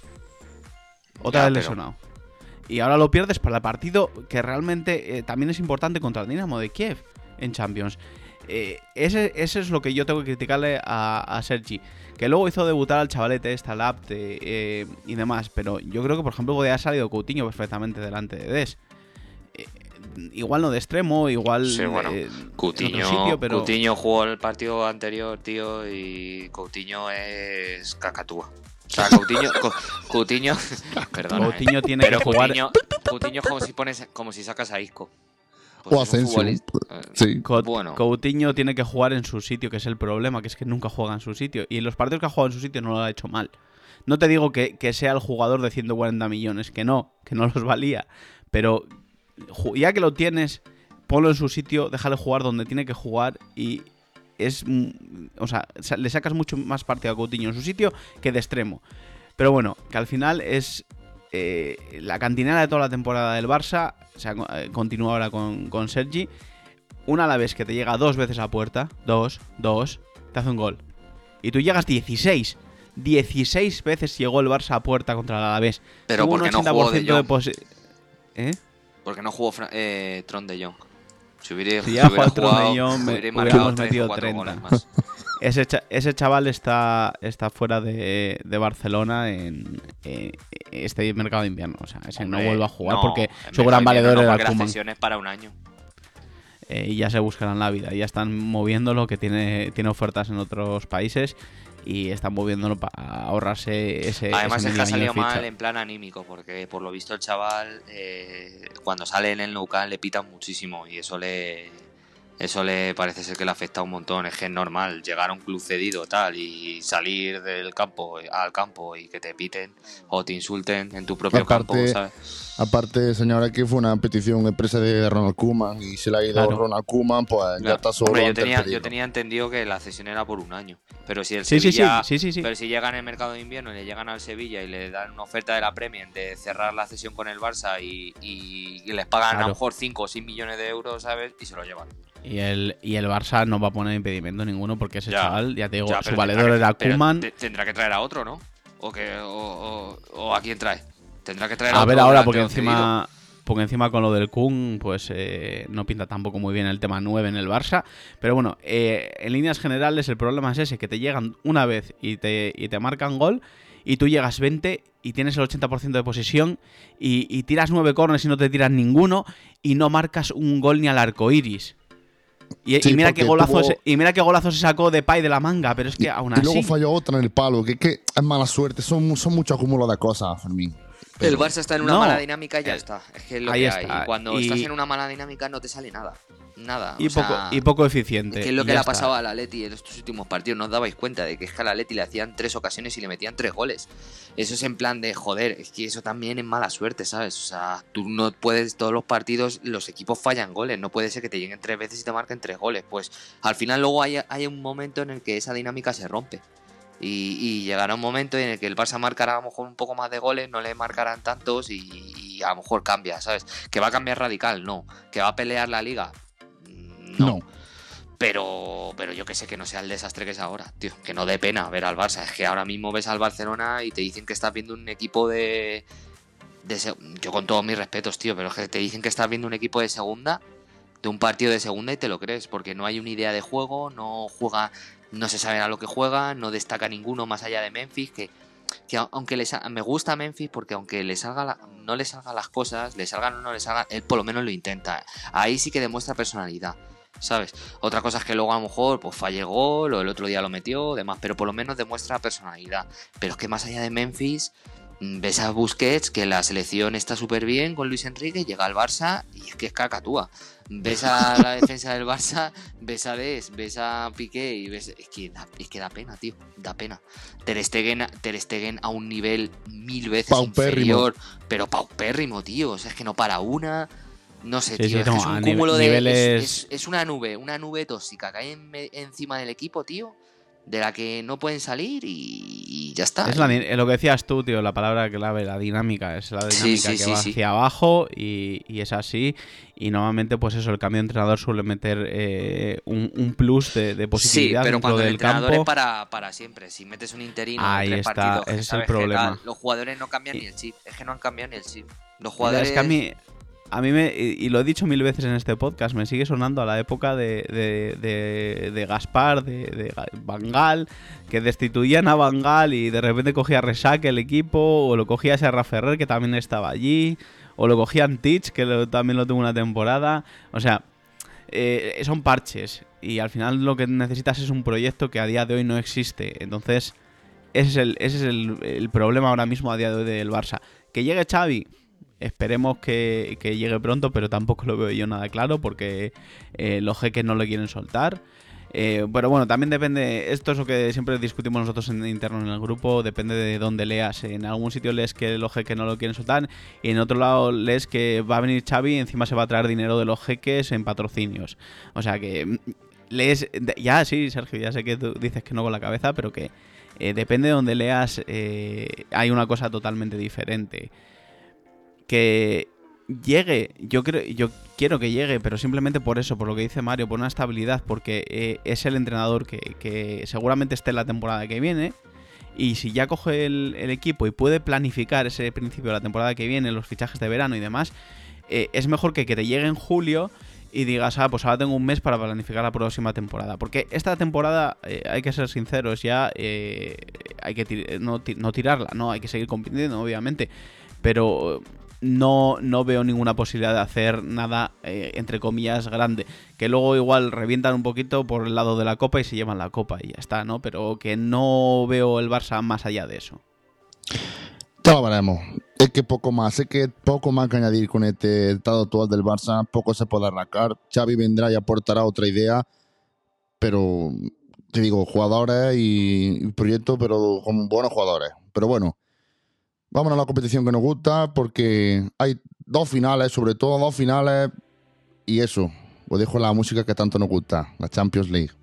Otra ya, vez pero... lesionado. Y ahora lo pierdes para el partido que realmente eh, también es importante contra el Dinamo de Kiev en Champions. Eh, ese, ese es lo que yo tengo que criticarle a, a Sergi. Que luego hizo debutar al chavalete esta Lapte eh, y demás. Pero yo creo que, por ejemplo, podría haber salido Coutinho perfectamente delante de Des. Eh, igual no de extremo, igual sí, bueno, eh, Coutinho, en otro sitio, pero... Coutinho jugó el partido anterior, tío, y Coutinho es cacatúa. O sea, Coutinho, Coutinho, perdona, Coutinho eh. tiene Pero que jugar. Coutinho, Coutinho es como si pones, como si sacas a Isco. Pues o Asensio. Eh, sí. Bueno. Coutinho tiene que jugar en su sitio, que es el problema, que es que nunca juega en su sitio. Y en los partidos que ha jugado en su sitio no lo ha hecho mal. No te digo que, que sea el jugador de ciento cuarenta millones, que no, que no los valía. Pero ya que lo tienes, ponlo en su sitio, déjale jugar donde tiene que jugar y... es, o sea, le sacas mucho más partido a Coutinho en su sitio que de extremo. Pero bueno, que al final es eh, la cantinera de toda la temporada del Barça. O sea, continúa ahora con, con Sergi. Una a la vez que te llega dos veces a puerta, dos, dos, te hace un gol. Y tú llegas dieciséis. dieciséis veces llegó el Barça a puerta contra el Alavés. Pero Tuvo porque un no jugó de Jong. posi- ¿Eh? Porque no jugó Fra- eh, Tron de Jong. Si hubiera, Si ya hubiera jugado Tron de jugado, Jong, me- hubiera hubiéramos marcado tres metido o cuatro treinta. goles más. Ese, cha- ese chaval está, está fuera de, de Barcelona en eh, este mercado de invierno. O sea, ese Hombre, no vuelve a jugar no, porque en su mercado gran de invierno valedor no, era porque la Koeman. cesión es para un año. Eh, y ya se buscarán la vida. Ya están moviéndolo, que tiene, tiene ofertas en otros países y están moviéndolo para ahorrarse ese. Además ese es que ha medio año salido de ficha. mal en plan anímico, porque por lo visto el chaval eh, cuando sale en el Nou Camp le pitan muchísimo y eso le eso le parece ser que le afecta un montón. Es que es normal llegar a un club cedido tal y salir del campo al campo y que te piten o te insulten en tu propio Aparte- campo, ¿sabes? Aparte, señora, que fue una petición expresa de Ronald Koeman y se le ha ido Claro. Ronald Koeman, pues ya Claro. está solo. Hombre, yo ante el tenía, yo peligro. tenía entendido que la cesión era por un año, pero si el Sí, sí, sí, Sevilla, sí, sí, sí. pero si llegan en el mercado de invierno y le llegan al Sevilla y le dan una oferta de la Premier de cerrar la cesión con el Barça y, y- y les pagan a Claro. lo mejor cinco o seis millones de euros, ¿sabes? Y se lo llevan. Y el, y el Barça no va a poner impedimento ninguno porque ese Ya. chaval, ya te digo, Ya, su pero valedor tendrá que- era pero Koeman. te- Tendrá que traer a otro, ¿no? O, que, o, o- o a quién trae. Tendrá que traer A otro ver ahora, delantero porque cedido. encima, porque encima con lo del Kun, pues eh, no pinta tampoco muy bien el tema nueve en el Barça. Pero bueno, eh, en líneas generales el problema es ese, que te llegan una vez y te, y te marcan gol y tú llegas veinte y tienes el ochenta por ciento de posesión y, y tiras nueve corners y no te tiras ninguno y no marcas un gol ni al arco iris. Y, Sí, y mira porque qué golazo tuvo- ese- y mira qué golazo se sacó de Pai de la manga, pero es que aún Y luego así. falló otra en el palo, que, que es mala suerte. Son, son mucho acúmulo de cosas, Fermín. El Pero- Barça está en una No. mala dinámica y ya Eh, está. Es que es lo ahí que está. hay. Y cuando Y- estás en una mala dinámica no te sale nada. Nada. Y o poco, sea, y poco eficiente. Es que es lo y que ya le ha está. pasado al Atleti en estos últimos partidos. No os dabais cuenta de que es que al Atleti le hacían tres ocasiones y le metían tres goles. Eso es en plan de, joder, es que eso también es mala suerte, ¿sabes? O sea, tú no puedes, todos los partidos, los equipos fallan goles. No puede ser que te lleguen tres veces y te marquen tres goles. Pues al final luego hay, hay un momento en el que esa dinámica se rompe. Y, y llegará un momento en el que el Barça marcará a lo mejor un poco más de goles, no le marcarán tantos y, y a lo mejor cambia, ¿sabes? Que va a cambiar radical, no. Que va a pelear la liga, no. No. Pero, pero yo que sé, que no sea el desastre que es ahora, tío. Que no dé pena ver al Barça. Es que ahora mismo ves al Barcelona y te dicen que estás viendo un equipo de... de se- yo con todos mis respetos, tío, pero es que te dicen que estás viendo un equipo de segunda, de un partido de segunda y te lo crees, porque no hay una idea de juego, no juega, no se sabe a lo que juega, no destaca ninguno más allá de Memphis, que, que a- aunque le sa- me gusta Memphis porque aunque le salga la- no le salgan las cosas, le salgan o no le salgan, él por lo menos lo intenta. Ahí sí que demuestra personalidad, ¿sabes? Otra cosa es que luego a lo mejor pues falle gol o el otro día lo metió, demás, pero por lo menos demuestra personalidad. Pero es que más allá de Memphis, mm, ves a Busquets, que la selección está súper bien con Luis Enrique, llega al Barça y es que es cacatúa. Ves a la defensa del Barça, ves a Des, ves a Piqué y ves... Es que da, es que da pena, tío, da pena. Ter Stegen, Ter Stegen a un nivel mil veces Paupérrimo. inferior, pero paupérrimo, tío. O sea, es que no para una... No sé, Sí, tío, sí, es, que no, es un a nive- cúmulo de... niveles- Es, es- es una nube, una nube tóxica que hay en me- encima del equipo, tío, de la que no pueden salir y, y ya está. Es la di- es lo que decías tú, tío, la palabra clave, la dinámica. Es la dinámica Sí, sí, que sí, va sí. hacia abajo y, y es así. Y normalmente, pues eso, el cambio de entrenador suele meter eh, un, un plus de, de Sí, positividad pero dentro cuando el del entrenador campo. es para, para siempre. Si metes un interino Ahí en tres está, partidos, que ese es el sabes que problema. tal, los jugadores no cambian Y- ni el chip. Es que no han cambiado ni el chip. Los Mira, jugadores... es que a mí, a mí me, y y lo he dicho mil veces en este podcast, me sigue sonando a la época de, de, de, de Gaspar, de, de Van Gaal, que destituían a Van Gaal y de repente cogía a Resac el equipo, o lo cogía a Serra Ferrer, que también estaba allí, o lo cogían Tich, que lo- también lo tuvo una temporada. O sea, eh, son parches, y al final lo que necesitas es un proyecto que a día de hoy no existe. Entonces, ese es el, ese es el, el problema ahora mismo a día de hoy del Barça. Que llegue Xavi, esperemos que, que llegue pronto, pero tampoco lo veo yo nada claro porque eh, los jeques no le quieren soltar. Eh, pero bueno, también depende, esto es lo que siempre discutimos nosotros en interno en el grupo, depende de dónde leas. En algún sitio lees que los jeques no lo quieren soltar y en otro lado lees que va a venir Xavi y encima se va a traer dinero de los jeques en patrocinios. O sea que mm, lees, ya sí, Sergio, ya sé que tú dices que no con la cabeza, pero que eh, depende de donde leas, eh, hay una cosa totalmente diferente. Que llegue, yo creo, yo quiero que llegue, pero simplemente por eso, por lo que dice Mario, por una estabilidad, porque eh, es el entrenador que, que seguramente esté en la temporada que viene. Y si ya coge el, el equipo y puede planificar ese principio de la temporada que viene, los fichajes de verano y demás, eh, es mejor que, que te llegue en julio y digas, ah, pues ahora tengo un mes para planificar la próxima temporada. Porque esta temporada, eh, hay que ser sinceros, ya eh, hay que tir- no, ti- no tirarla, no, hay que seguir compitiendo, obviamente. Pero no, no veo ninguna posibilidad de hacer nada, eh, entre comillas, grande. Que luego igual revientan un poquito por el lado de la Copa y se llevan la Copa y ya está, ¿no? Pero que no veo el Barça más allá de eso. Ya lo veremos. Es que poco más, es que poco más que añadir con este estado actual del Barça, poco se puede arrancar. Xavi vendrá y aportará otra idea, pero te digo, jugadores y, y proyectos, pero con buenos jugadores. Pero bueno, vámonos a la competición que nos gusta, porque hay dos finales, sobre todo dos finales, y eso, os dejo la música que tanto nos gusta, la Champions League.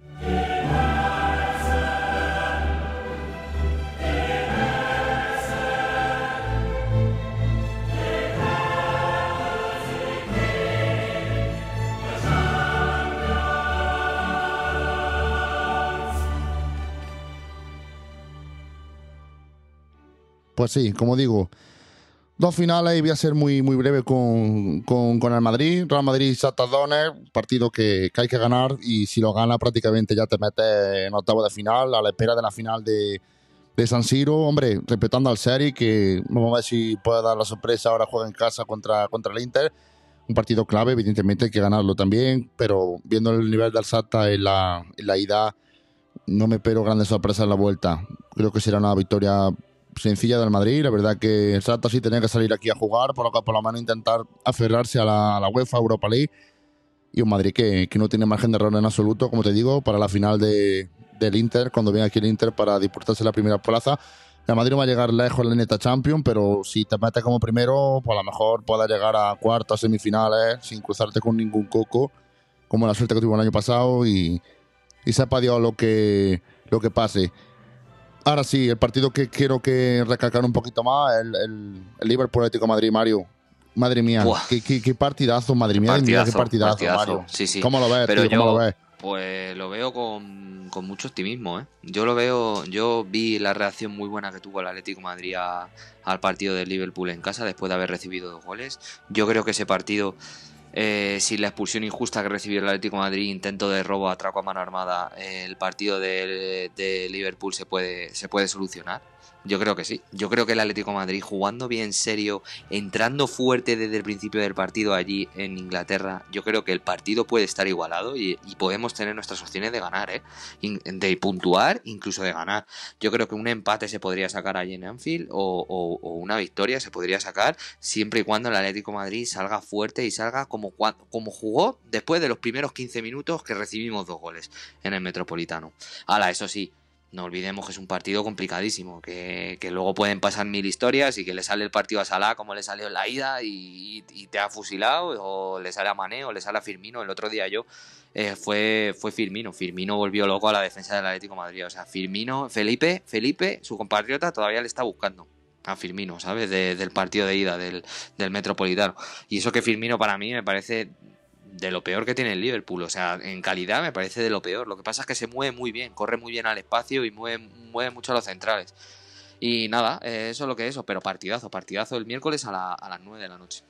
Pues sí, como digo, dos finales y voy a ser muy, muy breve con, con, con el Madrid. Real Madrid-Shakhtar Donetsk, partido que, que hay que ganar y si lo gana prácticamente ya te metes en octavo de final, a la espera de la final de, de San Siro. Hombre, respetando al Seri, que vamos a ver si puede dar la sorpresa, ahora juega en casa contra, contra el Inter. Un partido clave, evidentemente hay que ganarlo también, pero viendo el nivel del Shakhtar en la, en la ida, no me espero grandes sorpresas en la vuelta. Creo que será una victoria sencilla del Madrid. La verdad que el Shakhtar sí tenía que salir aquí a jugar, por lo que por lo menos intentar aferrarse a la, a la UEFA Europa League, y un Madrid que, que no tiene margen de error en absoluto, como te digo, para la final de, del Inter, cuando venga aquí el Inter para disputarse la primera plaza. El Madrid no va a llegar lejos en la neta Champions, pero si te metes como primero, pues a lo mejor puedas llegar a cuartas, semifinales, sin cruzarte con ningún coco, como la suerte que tuvo el año pasado, y, y sepa Dios lo que, lo que pase. Ahora sí, el partido que quiero que recalcar un poquito más, el, el, el Liverpool Atlético de Madrid, Mario. Madre mía, qué, qué, qué partidazo, madre mía, partidazo, qué partidazo, partidazo, Mario. Sí, sí. ¿Cómo lo ves, Pero tío? yo, ¿Cómo lo ves? Pues lo veo con, con mucho optimismo, ¿eh? Yo lo veo, yo vi la reacción muy buena que tuvo el Atlético de Madrid a, al partido del Liverpool en casa después de haber recibido dos goles. Yo creo que ese partido, Eh, sin la expulsión injusta que recibió el Atlético de Madrid, intento de robo, atraco a mano armada, eh, el partido de, de Liverpool se puede, se puede solucionar. Yo creo que sí. Yo creo que el Atlético de Madrid, jugando bien serio, entrando fuerte desde el principio del partido allí en Inglaterra, yo creo que el partido puede estar igualado y, y podemos tener nuestras opciones de ganar, ¿eh? De puntuar, incluso de ganar. Yo creo que un empate se podría sacar allí en Anfield o, o, o una victoria se podría sacar siempre y cuando el Atlético de Madrid salga fuerte y salga como, como jugó después de los primeros quince minutos que recibimos dos goles en el Metropolitano. Ahora, eso sí, no olvidemos que es un partido complicadísimo, que, que luego pueden pasar mil historias y que le sale el partido a Salah como le salió en la ida y, y te ha fusilado, o le sale a Mané o le sale a Firmino. El otro día yo eh, fue, fue Firmino. Firmino volvió loco a la defensa del Atlético de Madrid. O sea, Firmino, Felipe, Felipe, su compatriota, todavía le está buscando a Firmino, ¿sabes? De, del partido de ida del, del Metropolitano. Y eso que Firmino para mí me parece de lo peor que tiene el Liverpool, o sea, en calidad me parece de lo peor. Lo que pasa es que se mueve muy bien, corre muy bien al espacio y mueve, mueve mucho a los centrales. Y nada, eh, eso es lo que es eso, pero partidazo, partidazo el miércoles a, la, a las nueve de la noche.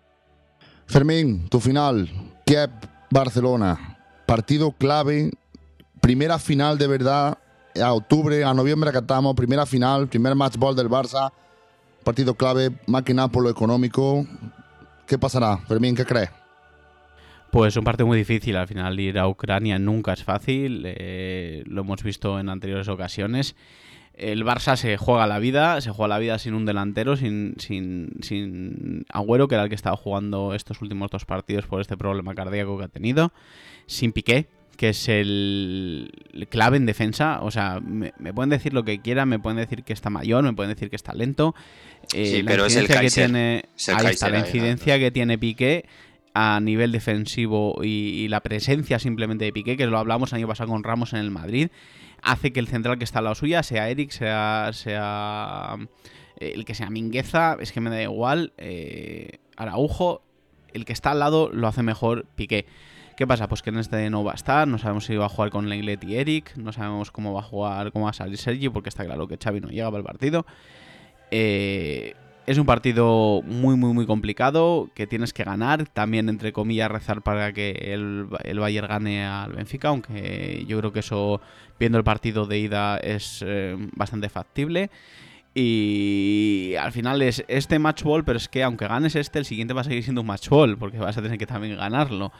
Fermín, tu final, Kiev-Barcelona, partido clave, primera final de verdad, a octubre, a noviembre que estamos, primera final, primer match ball del Barça, partido clave, más que nada por lo económico. ¿Qué pasará, Fermín? ¿Qué crees? Pues un partido muy difícil. Al final ir a Ucrania nunca es fácil, eh, lo hemos visto en anteriores ocasiones. El Barça se juega la vida, se juega la vida sin un delantero, sin, sin, sin Agüero, que era el que estaba jugando estos últimos dos partidos por este problema cardíaco que ha tenido, sin Piqué, que es el clave en defensa. O sea, me, me pueden decir lo que quieran, me pueden decir que está mayor, me pueden decir que está lento. Eh, sí, la pero es el que Kaiser. tiene, Es el ahí Kaiser, está, la ahí, incidencia ahí, que tiene Piqué a nivel defensivo y, y la presencia simplemente de Piqué, que lo hablamos el año pasado con Ramos en el Madrid, hace que el central que está al lado suya, sea Eric, sea, sea eh, el que sea Mingueza, es que me da igual, eh, Araujo, el que está al lado lo hace mejor Piqué. ¿Qué pasa? Pues que en este no va a estar, no sabemos si va a jugar con Lenglet y Eric, no sabemos cómo va a jugar, cómo va a salir Sergi, porque está claro que Xavi no llega para el partido. Eh... es un partido muy, muy, muy complicado que tienes que ganar. También, entre comillas, rezar para que el, el Bayern gane al Benfica, aunque yo creo que eso, viendo el partido de ida, es eh, bastante factible. Y al final es este match ball, pero es que aunque ganes este, el siguiente va a seguir siendo un match ball, porque vas a tener que también ganarlo.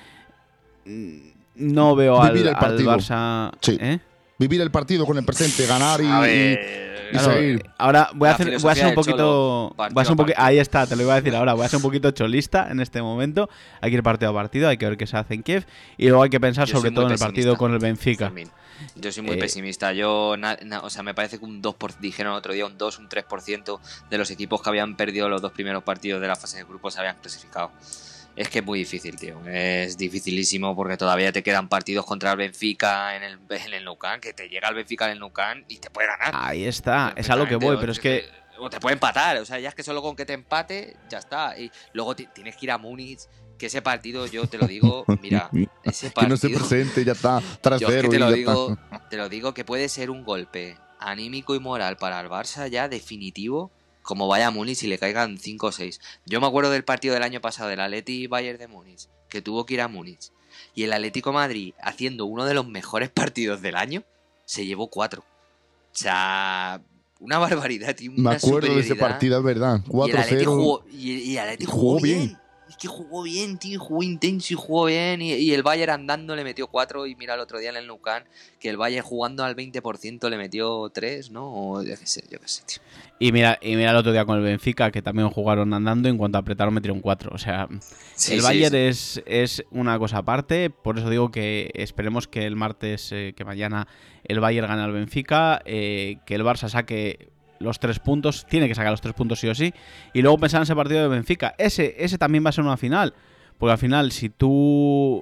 No veo al, al Barça... Sí. ¿eh? Vivir el partido con el presente, ganar y, A ver, y, y Claro, seguir. ahora voy a, La hacer, voy a filosofía ser un del poquito... Cholo, Voy a ser un partido poqui- a ahí está, te lo iba a decir ahora. Voy a ser un poquito cholista en este momento. Hay que ir partido a partido, hay que ver qué se hace en Kiev. Y luego hay que pensar Yo sobre soy todo muy en el partido pesimista, con el Benfica. Fermín. Yo soy muy Eh, pesimista. Yo, na- na- o sea, me parece que un dos por, dijeron el otro día, un dos, un tres por ciento de los equipos que habían perdido los dos primeros partidos de la fase de grupos se habían clasificado. Es que es muy difícil, tío. Es dificilísimo porque todavía te quedan partidos contra el Benfica en el, en el Nou Camp, que te llega el Benfica en el Nou Camp y te puede ganar. Ahí está, es a lo que voy, pero es que... O te puede empatar, o sea, ya es que solo con que te empate, ya está. Y luego t- tienes que ir a Múnich, que ese partido, yo te lo digo, mira, ese Que no partido... se presente, ya está. tras Yo es que cero te y lo ya digo, está. te lo digo que puede ser un golpe anímico y moral para el Barça ya definitivo, como vaya a Múnich y le caigan cinco o seis. Yo me acuerdo del partido del año pasado del Atleti Bayern de Múnich, que tuvo que ir a Múnich, y el Atlético Madrid, haciendo uno de los mejores partidos del año, se llevó cuatro. O sea, una barbaridad, tío, una Me acuerdo de ese superioridad. partido, es verdad. Y el cuatro Atleti cero. jugó, y, y el Atleti y jugó, jugó bien. bien. Es que jugó bien, tío, jugó intenso y jugó bien. Y, y el Bayern andando le metió cuatro. Y mira el otro día en el Nou Camp, que el Bayern jugando al veinte por ciento le metió tres, ¿no? O yo qué sé, yo qué sé, tío. Y mira, y mira el otro día con el Benfica, que también jugaron andando, y en cuanto apretaron metieron cuatro. O sea, Sí, el sí, Bayern sí. Es, es una cosa aparte. Por eso digo que esperemos que el martes, eh, que mañana, el Bayern gane al Benfica, eh, que el Barça saque los tres puntos. Tiene que sacar los tres puntos sí o sí. Y luego pensar en ese partido de Benfica. Ese, ese también va a ser una final. Porque al final, si tú...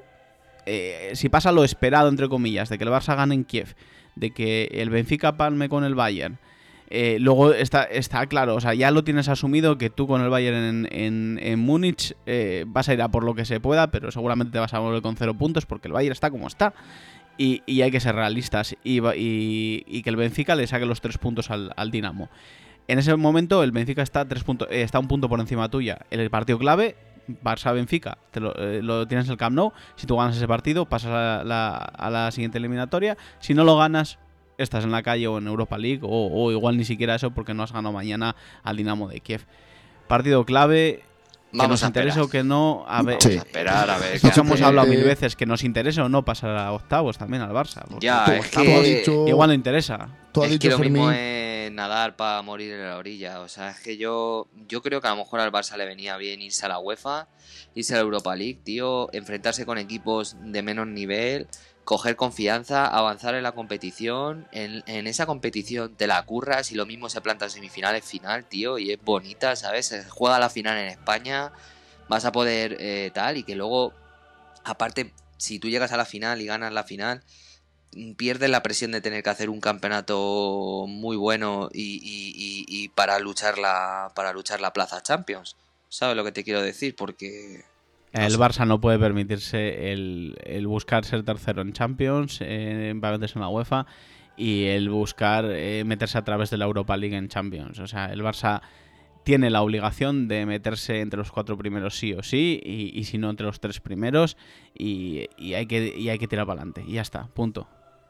Eh, si pasa lo esperado, entre comillas, de que el Barça gane en Kiev, de que el Benfica palme con el Bayern, eh, luego está, está claro, o sea, ya lo tienes asumido que tú con el Bayern en, en, en Múnich eh, vas a ir a por lo que se pueda, pero seguramente te vas a volver con cero puntos porque el Bayern está como está. Y, y hay que ser realistas y, y, y que el Benfica le saque los tres puntos al, al Dinamo. En ese momento el Benfica está, a tres puntos, eh, está un punto por encima tuya. En el partido clave, Barça-Benfica, te lo, eh, lo tienes en el Camp Nou. Si tú ganas ese partido, pasas a la, a la siguiente eliminatoria. Si no lo ganas, estás en la calle o en Europa League, o, o igual ni siquiera eso porque no has ganado mañana al Dinamo de Kiev. Partido clave, que Vamos nos a interese esperar. o que no, a ver, Sí. Vamos a esperar a ver. es que qué hemos hace. hablado mil Eh, veces, que nos interese o no pasar a octavos también al Barça. porque Ya, como es estamos, Tú has que- dicho, igual no interesa. tú has Es dicho que lo mismo Fermín, es nadar para morir en la orilla. O sea, es que yo, yo creo que a lo mejor al Barça le venía bien irse a la UEFA, irse a la Europa League, tío, enfrentarse con equipos de menos nivel, coger confianza, avanzar en la competición. En, en esa competición te la curras y lo mismo se planta en semifinales, final, tío, y es bonita, ¿sabes? Se juega la final en España, vas a poder eh, tal, y que luego, aparte, si tú llegas a la final y ganas la final, pierdes la presión de tener que hacer un campeonato muy bueno y, y- y- y para luchar la para luchar la plaza Champions. ¿Sabes lo que te quiero decir? Porque no El sé. Barça no puede permitirse el, el buscar ser tercero en Champions, eh, para meterse en la UEFA, y el buscar eh, meterse a través de la Europa League en Champions. O sea, el Barça tiene la obligación de meterse entre los cuatro primeros sí o sí, y, y si no entre los tres primeros, y, y hay que y hay que tirar para adelante. Y ya está, punto.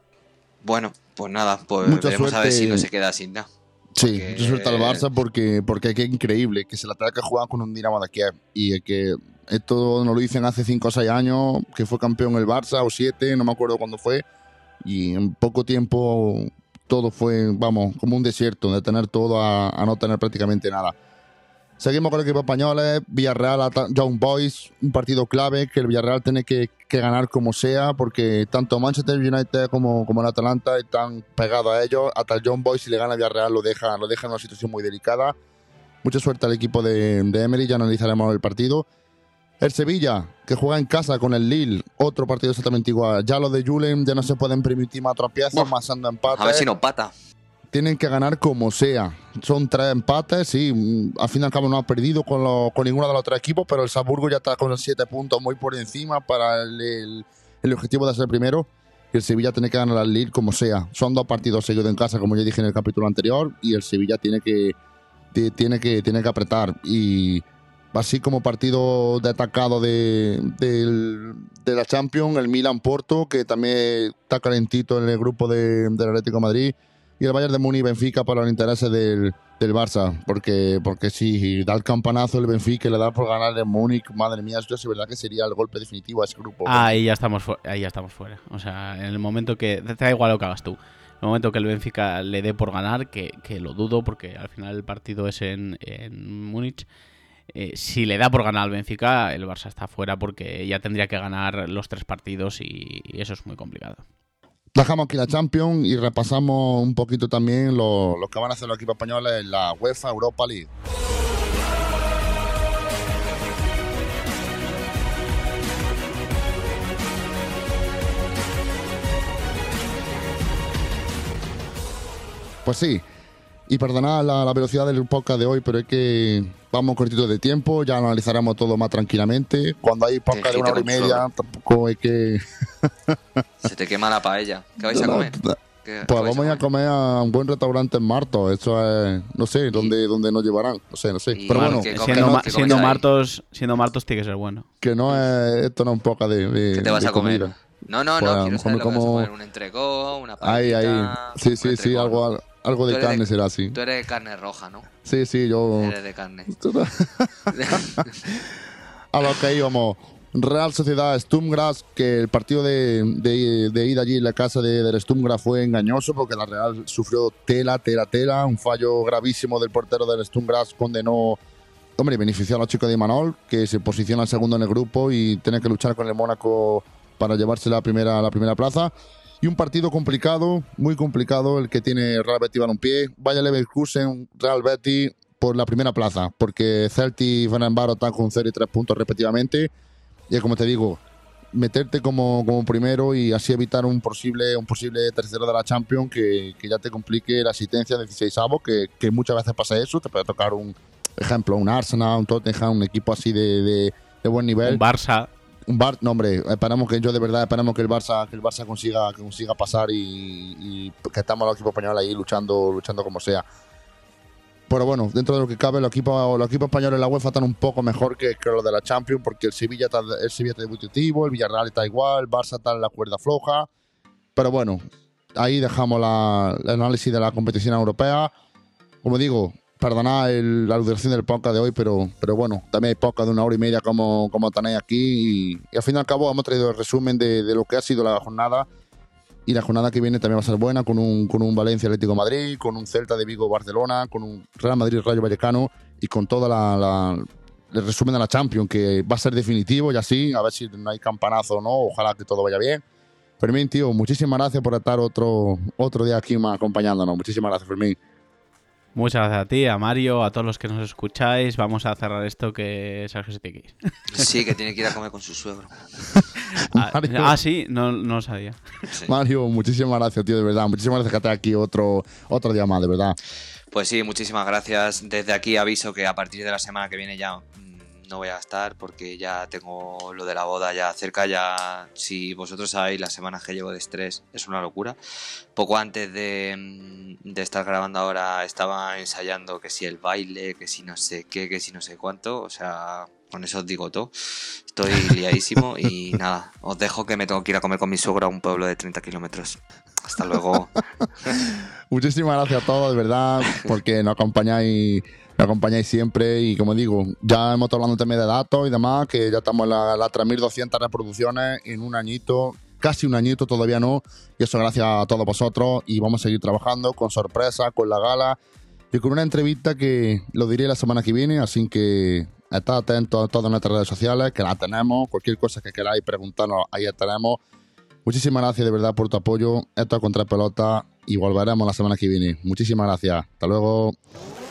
Bueno, pues nada, pues Mucha veremos a ver suerte. si no se queda sin nada. sí, porque- yo suelto al Barça porque, porque es que es increíble que se la tenga que jugar con un Dinamo de Kiev. Y es que esto nos lo dicen hace cinco o seis años, que fue campeón el Barça, o siete, no me acuerdo cuándo fue. Y en poco tiempo todo fue, vamos, como un desierto, de tener todo a, a no tener prácticamente nada. Seguimos con el equipo español, Villarreal, Ata- Young Boys, un partido clave que el Villarreal tiene que, que ganar como sea, porque tanto Manchester United como, como el Atalanta están pegados a ellos. Hasta el Young Boys, si le gana el Villarreal, lo deja, lo deja en una situación muy delicada. Mucha suerte al equipo de, de Emery, ya analizaremos el partido. El Sevilla, que juega en casa con el Lille, otro partido exactamente igual. Ya los de Julen ya no se pueden permitir más tropiezos, Buah. masando empates. A ver si nos pata. Tienen que ganar como sea. Son tres empates, sí. mm, Al fin y al cabo no ha perdido con, lo- con ninguno de los tres equipos, pero el Salzburgo ya está con los siete puntos muy por encima para el, el- el objetivo de ser primero. Y el Sevilla tiene que ganar al Lille como sea. Son dos partidos seguidos en casa, como ya dije en el capítulo anterior, y el Sevilla tiene que t- tiene, que, tiene que apretar. Y así como partido destacado de, del- de la Champions, el Milan-Porto, que también está calentito en el grupo de, del Atlético de Madrid, y el Bayern de Múnich y Benfica para los intereses del, del Barça, porque, porque si da el campanazo el Benfica y le da por ganar el Múnich, madre mía, eso es verdad que sería el golpe definitivo a ese grupo. Ah, ahí ya estamos fu- ahí ya estamos fuera. O sea, en el momento que... Te da igual lo que hagas tú. En el momento que el Benfica le dé por ganar, que, que lo dudo, porque al final el partido es en, en Múnich. Eh, si le da por ganar al Benfica, el Barça está fuera porque ya tendría que ganar los tres partidos y, y eso es muy complicado. Dejamos aquí la Champions y repasamos un poquito también lo, lo que van a hacer los equipos españoles en la UEFA Europa League. Pues sí, y perdonad la, la velocidad del podcast de hoy, pero es que vamos cortitos de tiempo, ya analizaremos todo más tranquilamente. Cuando hay podcast de una hora y media, tampoco es que... Se te quema la paella. ¿Qué vais a comer? ¿Qué- qué Pues vais vamos a comer a un buen restaurante en Martos. Eso es, no sé, dónde, dónde nos llevarán. No sé, no sé. Y Pero Mar- bueno, ¿qué que comes Siendo, ahí? ma- ¿Qué siendo, comes ahí? Martos, siendo Martos tiene que ser bueno. que no es, esto no es un poco de, de, ¿Qué te vas de a comer? comida. No, no, Pues a no, lo quiero mejor saber me lo que vas a como- comer. Un entrecó, una Ahí, ahí. paellita, Sí, un sí, sí, entrecó, algo, ¿no? algo Tú de eres carne de- será así. Tú eres de carne roja, ¿no? Sí, sí, yo... Eres de carne. A lo que íbamos. Real Sociedad Sturm Graz, que el partido de, de, de ida allí en la casa de, del Sturm Graz fue engañoso porque la Real sufrió tela, tela, tela. Un fallo gravísimo del portero del Sturm Graz condenó, hombre, benefició a los chicos de Imanol, que se posiciona segundo en el grupo y tiene que luchar con el Mónaco para llevarse la primera, la primera plaza. Y un partido complicado, muy complicado, el que tiene Real Betis Balompié. Bayer Leverkusen, Real Betis por la primera plaza, porque Celtic y Fenerbahce están con cero y tres puntos respectivamente. Y como te digo, meterte como, como primero y así evitar un posible, un posible tercero de la Champions que, que ya te complique la asistencia de dieciseisavos, que, que muchas veces pasa eso. Te puede tocar un ejemplo, un Arsenal, un Tottenham, un equipo así de, de, de buen nivel. Un Barça. Un Bar, no, hombre, esperamos que yo de verdad esperamos que el Barça, que el Barça consiga, que consiga pasar y, y que estamos los equipos españoles ahí luchando, luchando como sea. Pero bueno, dentro de lo que cabe, los equipos, los equipos españoles en la UEFA están un poco mejor que, que los de la Champions, porque el Sevilla está, el Sevilla está debutativo, el Villarreal está igual, el Barça está en la cuerda floja. Pero bueno, ahí dejamos la, el análisis de la competición europea. Como digo, perdonad el- la duración del podcast de hoy, pero, pero bueno, también hay podcast de una hora y media como, como tenéis aquí. Y, y al fin y al cabo hemos traído el resumen de, de lo que ha sido la jornada. Y la jornada que viene también va a ser buena, con un, con un Valencia Atlético de Madrid, con un Celta de Vigo Barcelona, con un Real Madrid Rayo Vallecano y con toda la, la- el resumen de la Champions, que va a ser definitivo y así, a ver si no hay campanazo o no, ojalá que todo vaya bien. Fermín, tío, muchísimas gracias por estar otro, otro día aquí más acompañándonos. Muchísimas gracias, Fermín. Muchas gracias a ti, a Mario, a todos los que nos escucháis. Vamos a cerrar esto que Sergio se tiene que ir. Sí, que tiene que ir a comer con su suegro. Ah, Mario. ah, sí, no, no lo sabía. Sí. Mario, muchísimas gracias, tío, de verdad. Muchísimas gracias que estés aquí otro, otro día más, de verdad. Pues sí, muchísimas gracias. Desde aquí aviso que a partir de la semana que viene ya mm, no voy a estar porque ya tengo lo de la boda ya cerca. Ya, si vosotros sabéis las semanas que llevo de estrés, es una locura. Poco antes de, mm, de estar grabando ahora estaba ensayando que si el baile, que si no sé qué, que si no sé cuánto. O sea, con eso os digo todo. Estoy liadísimo y nada, os dejo que me tengo que ir a comer con mi suegro a un pueblo de treinta kilómetros. Hasta luego. Muchísimas gracias a todos, de verdad, porque nos acompañáis, nos acompañáis siempre. Y como digo, ya hemos estado hablando también de datos y demás, que ya estamos en las la tres mil doscientas reproducciones en un añito, casi un añito, todavía no. Y eso gracias a todos vosotros. Y vamos a seguir trabajando con sorpresa, con la gala y con una entrevista que lo diré la semana que viene. Así que estad atentos a todas nuestras redes sociales, que las tenemos. Cualquier cosa que queráis preguntarnos, ahí estaremos. Muchísimas gracias de verdad por tu apoyo. Esto es Contra Pelota y volveremos la semana que viene. Muchísimas gracias. Hasta luego.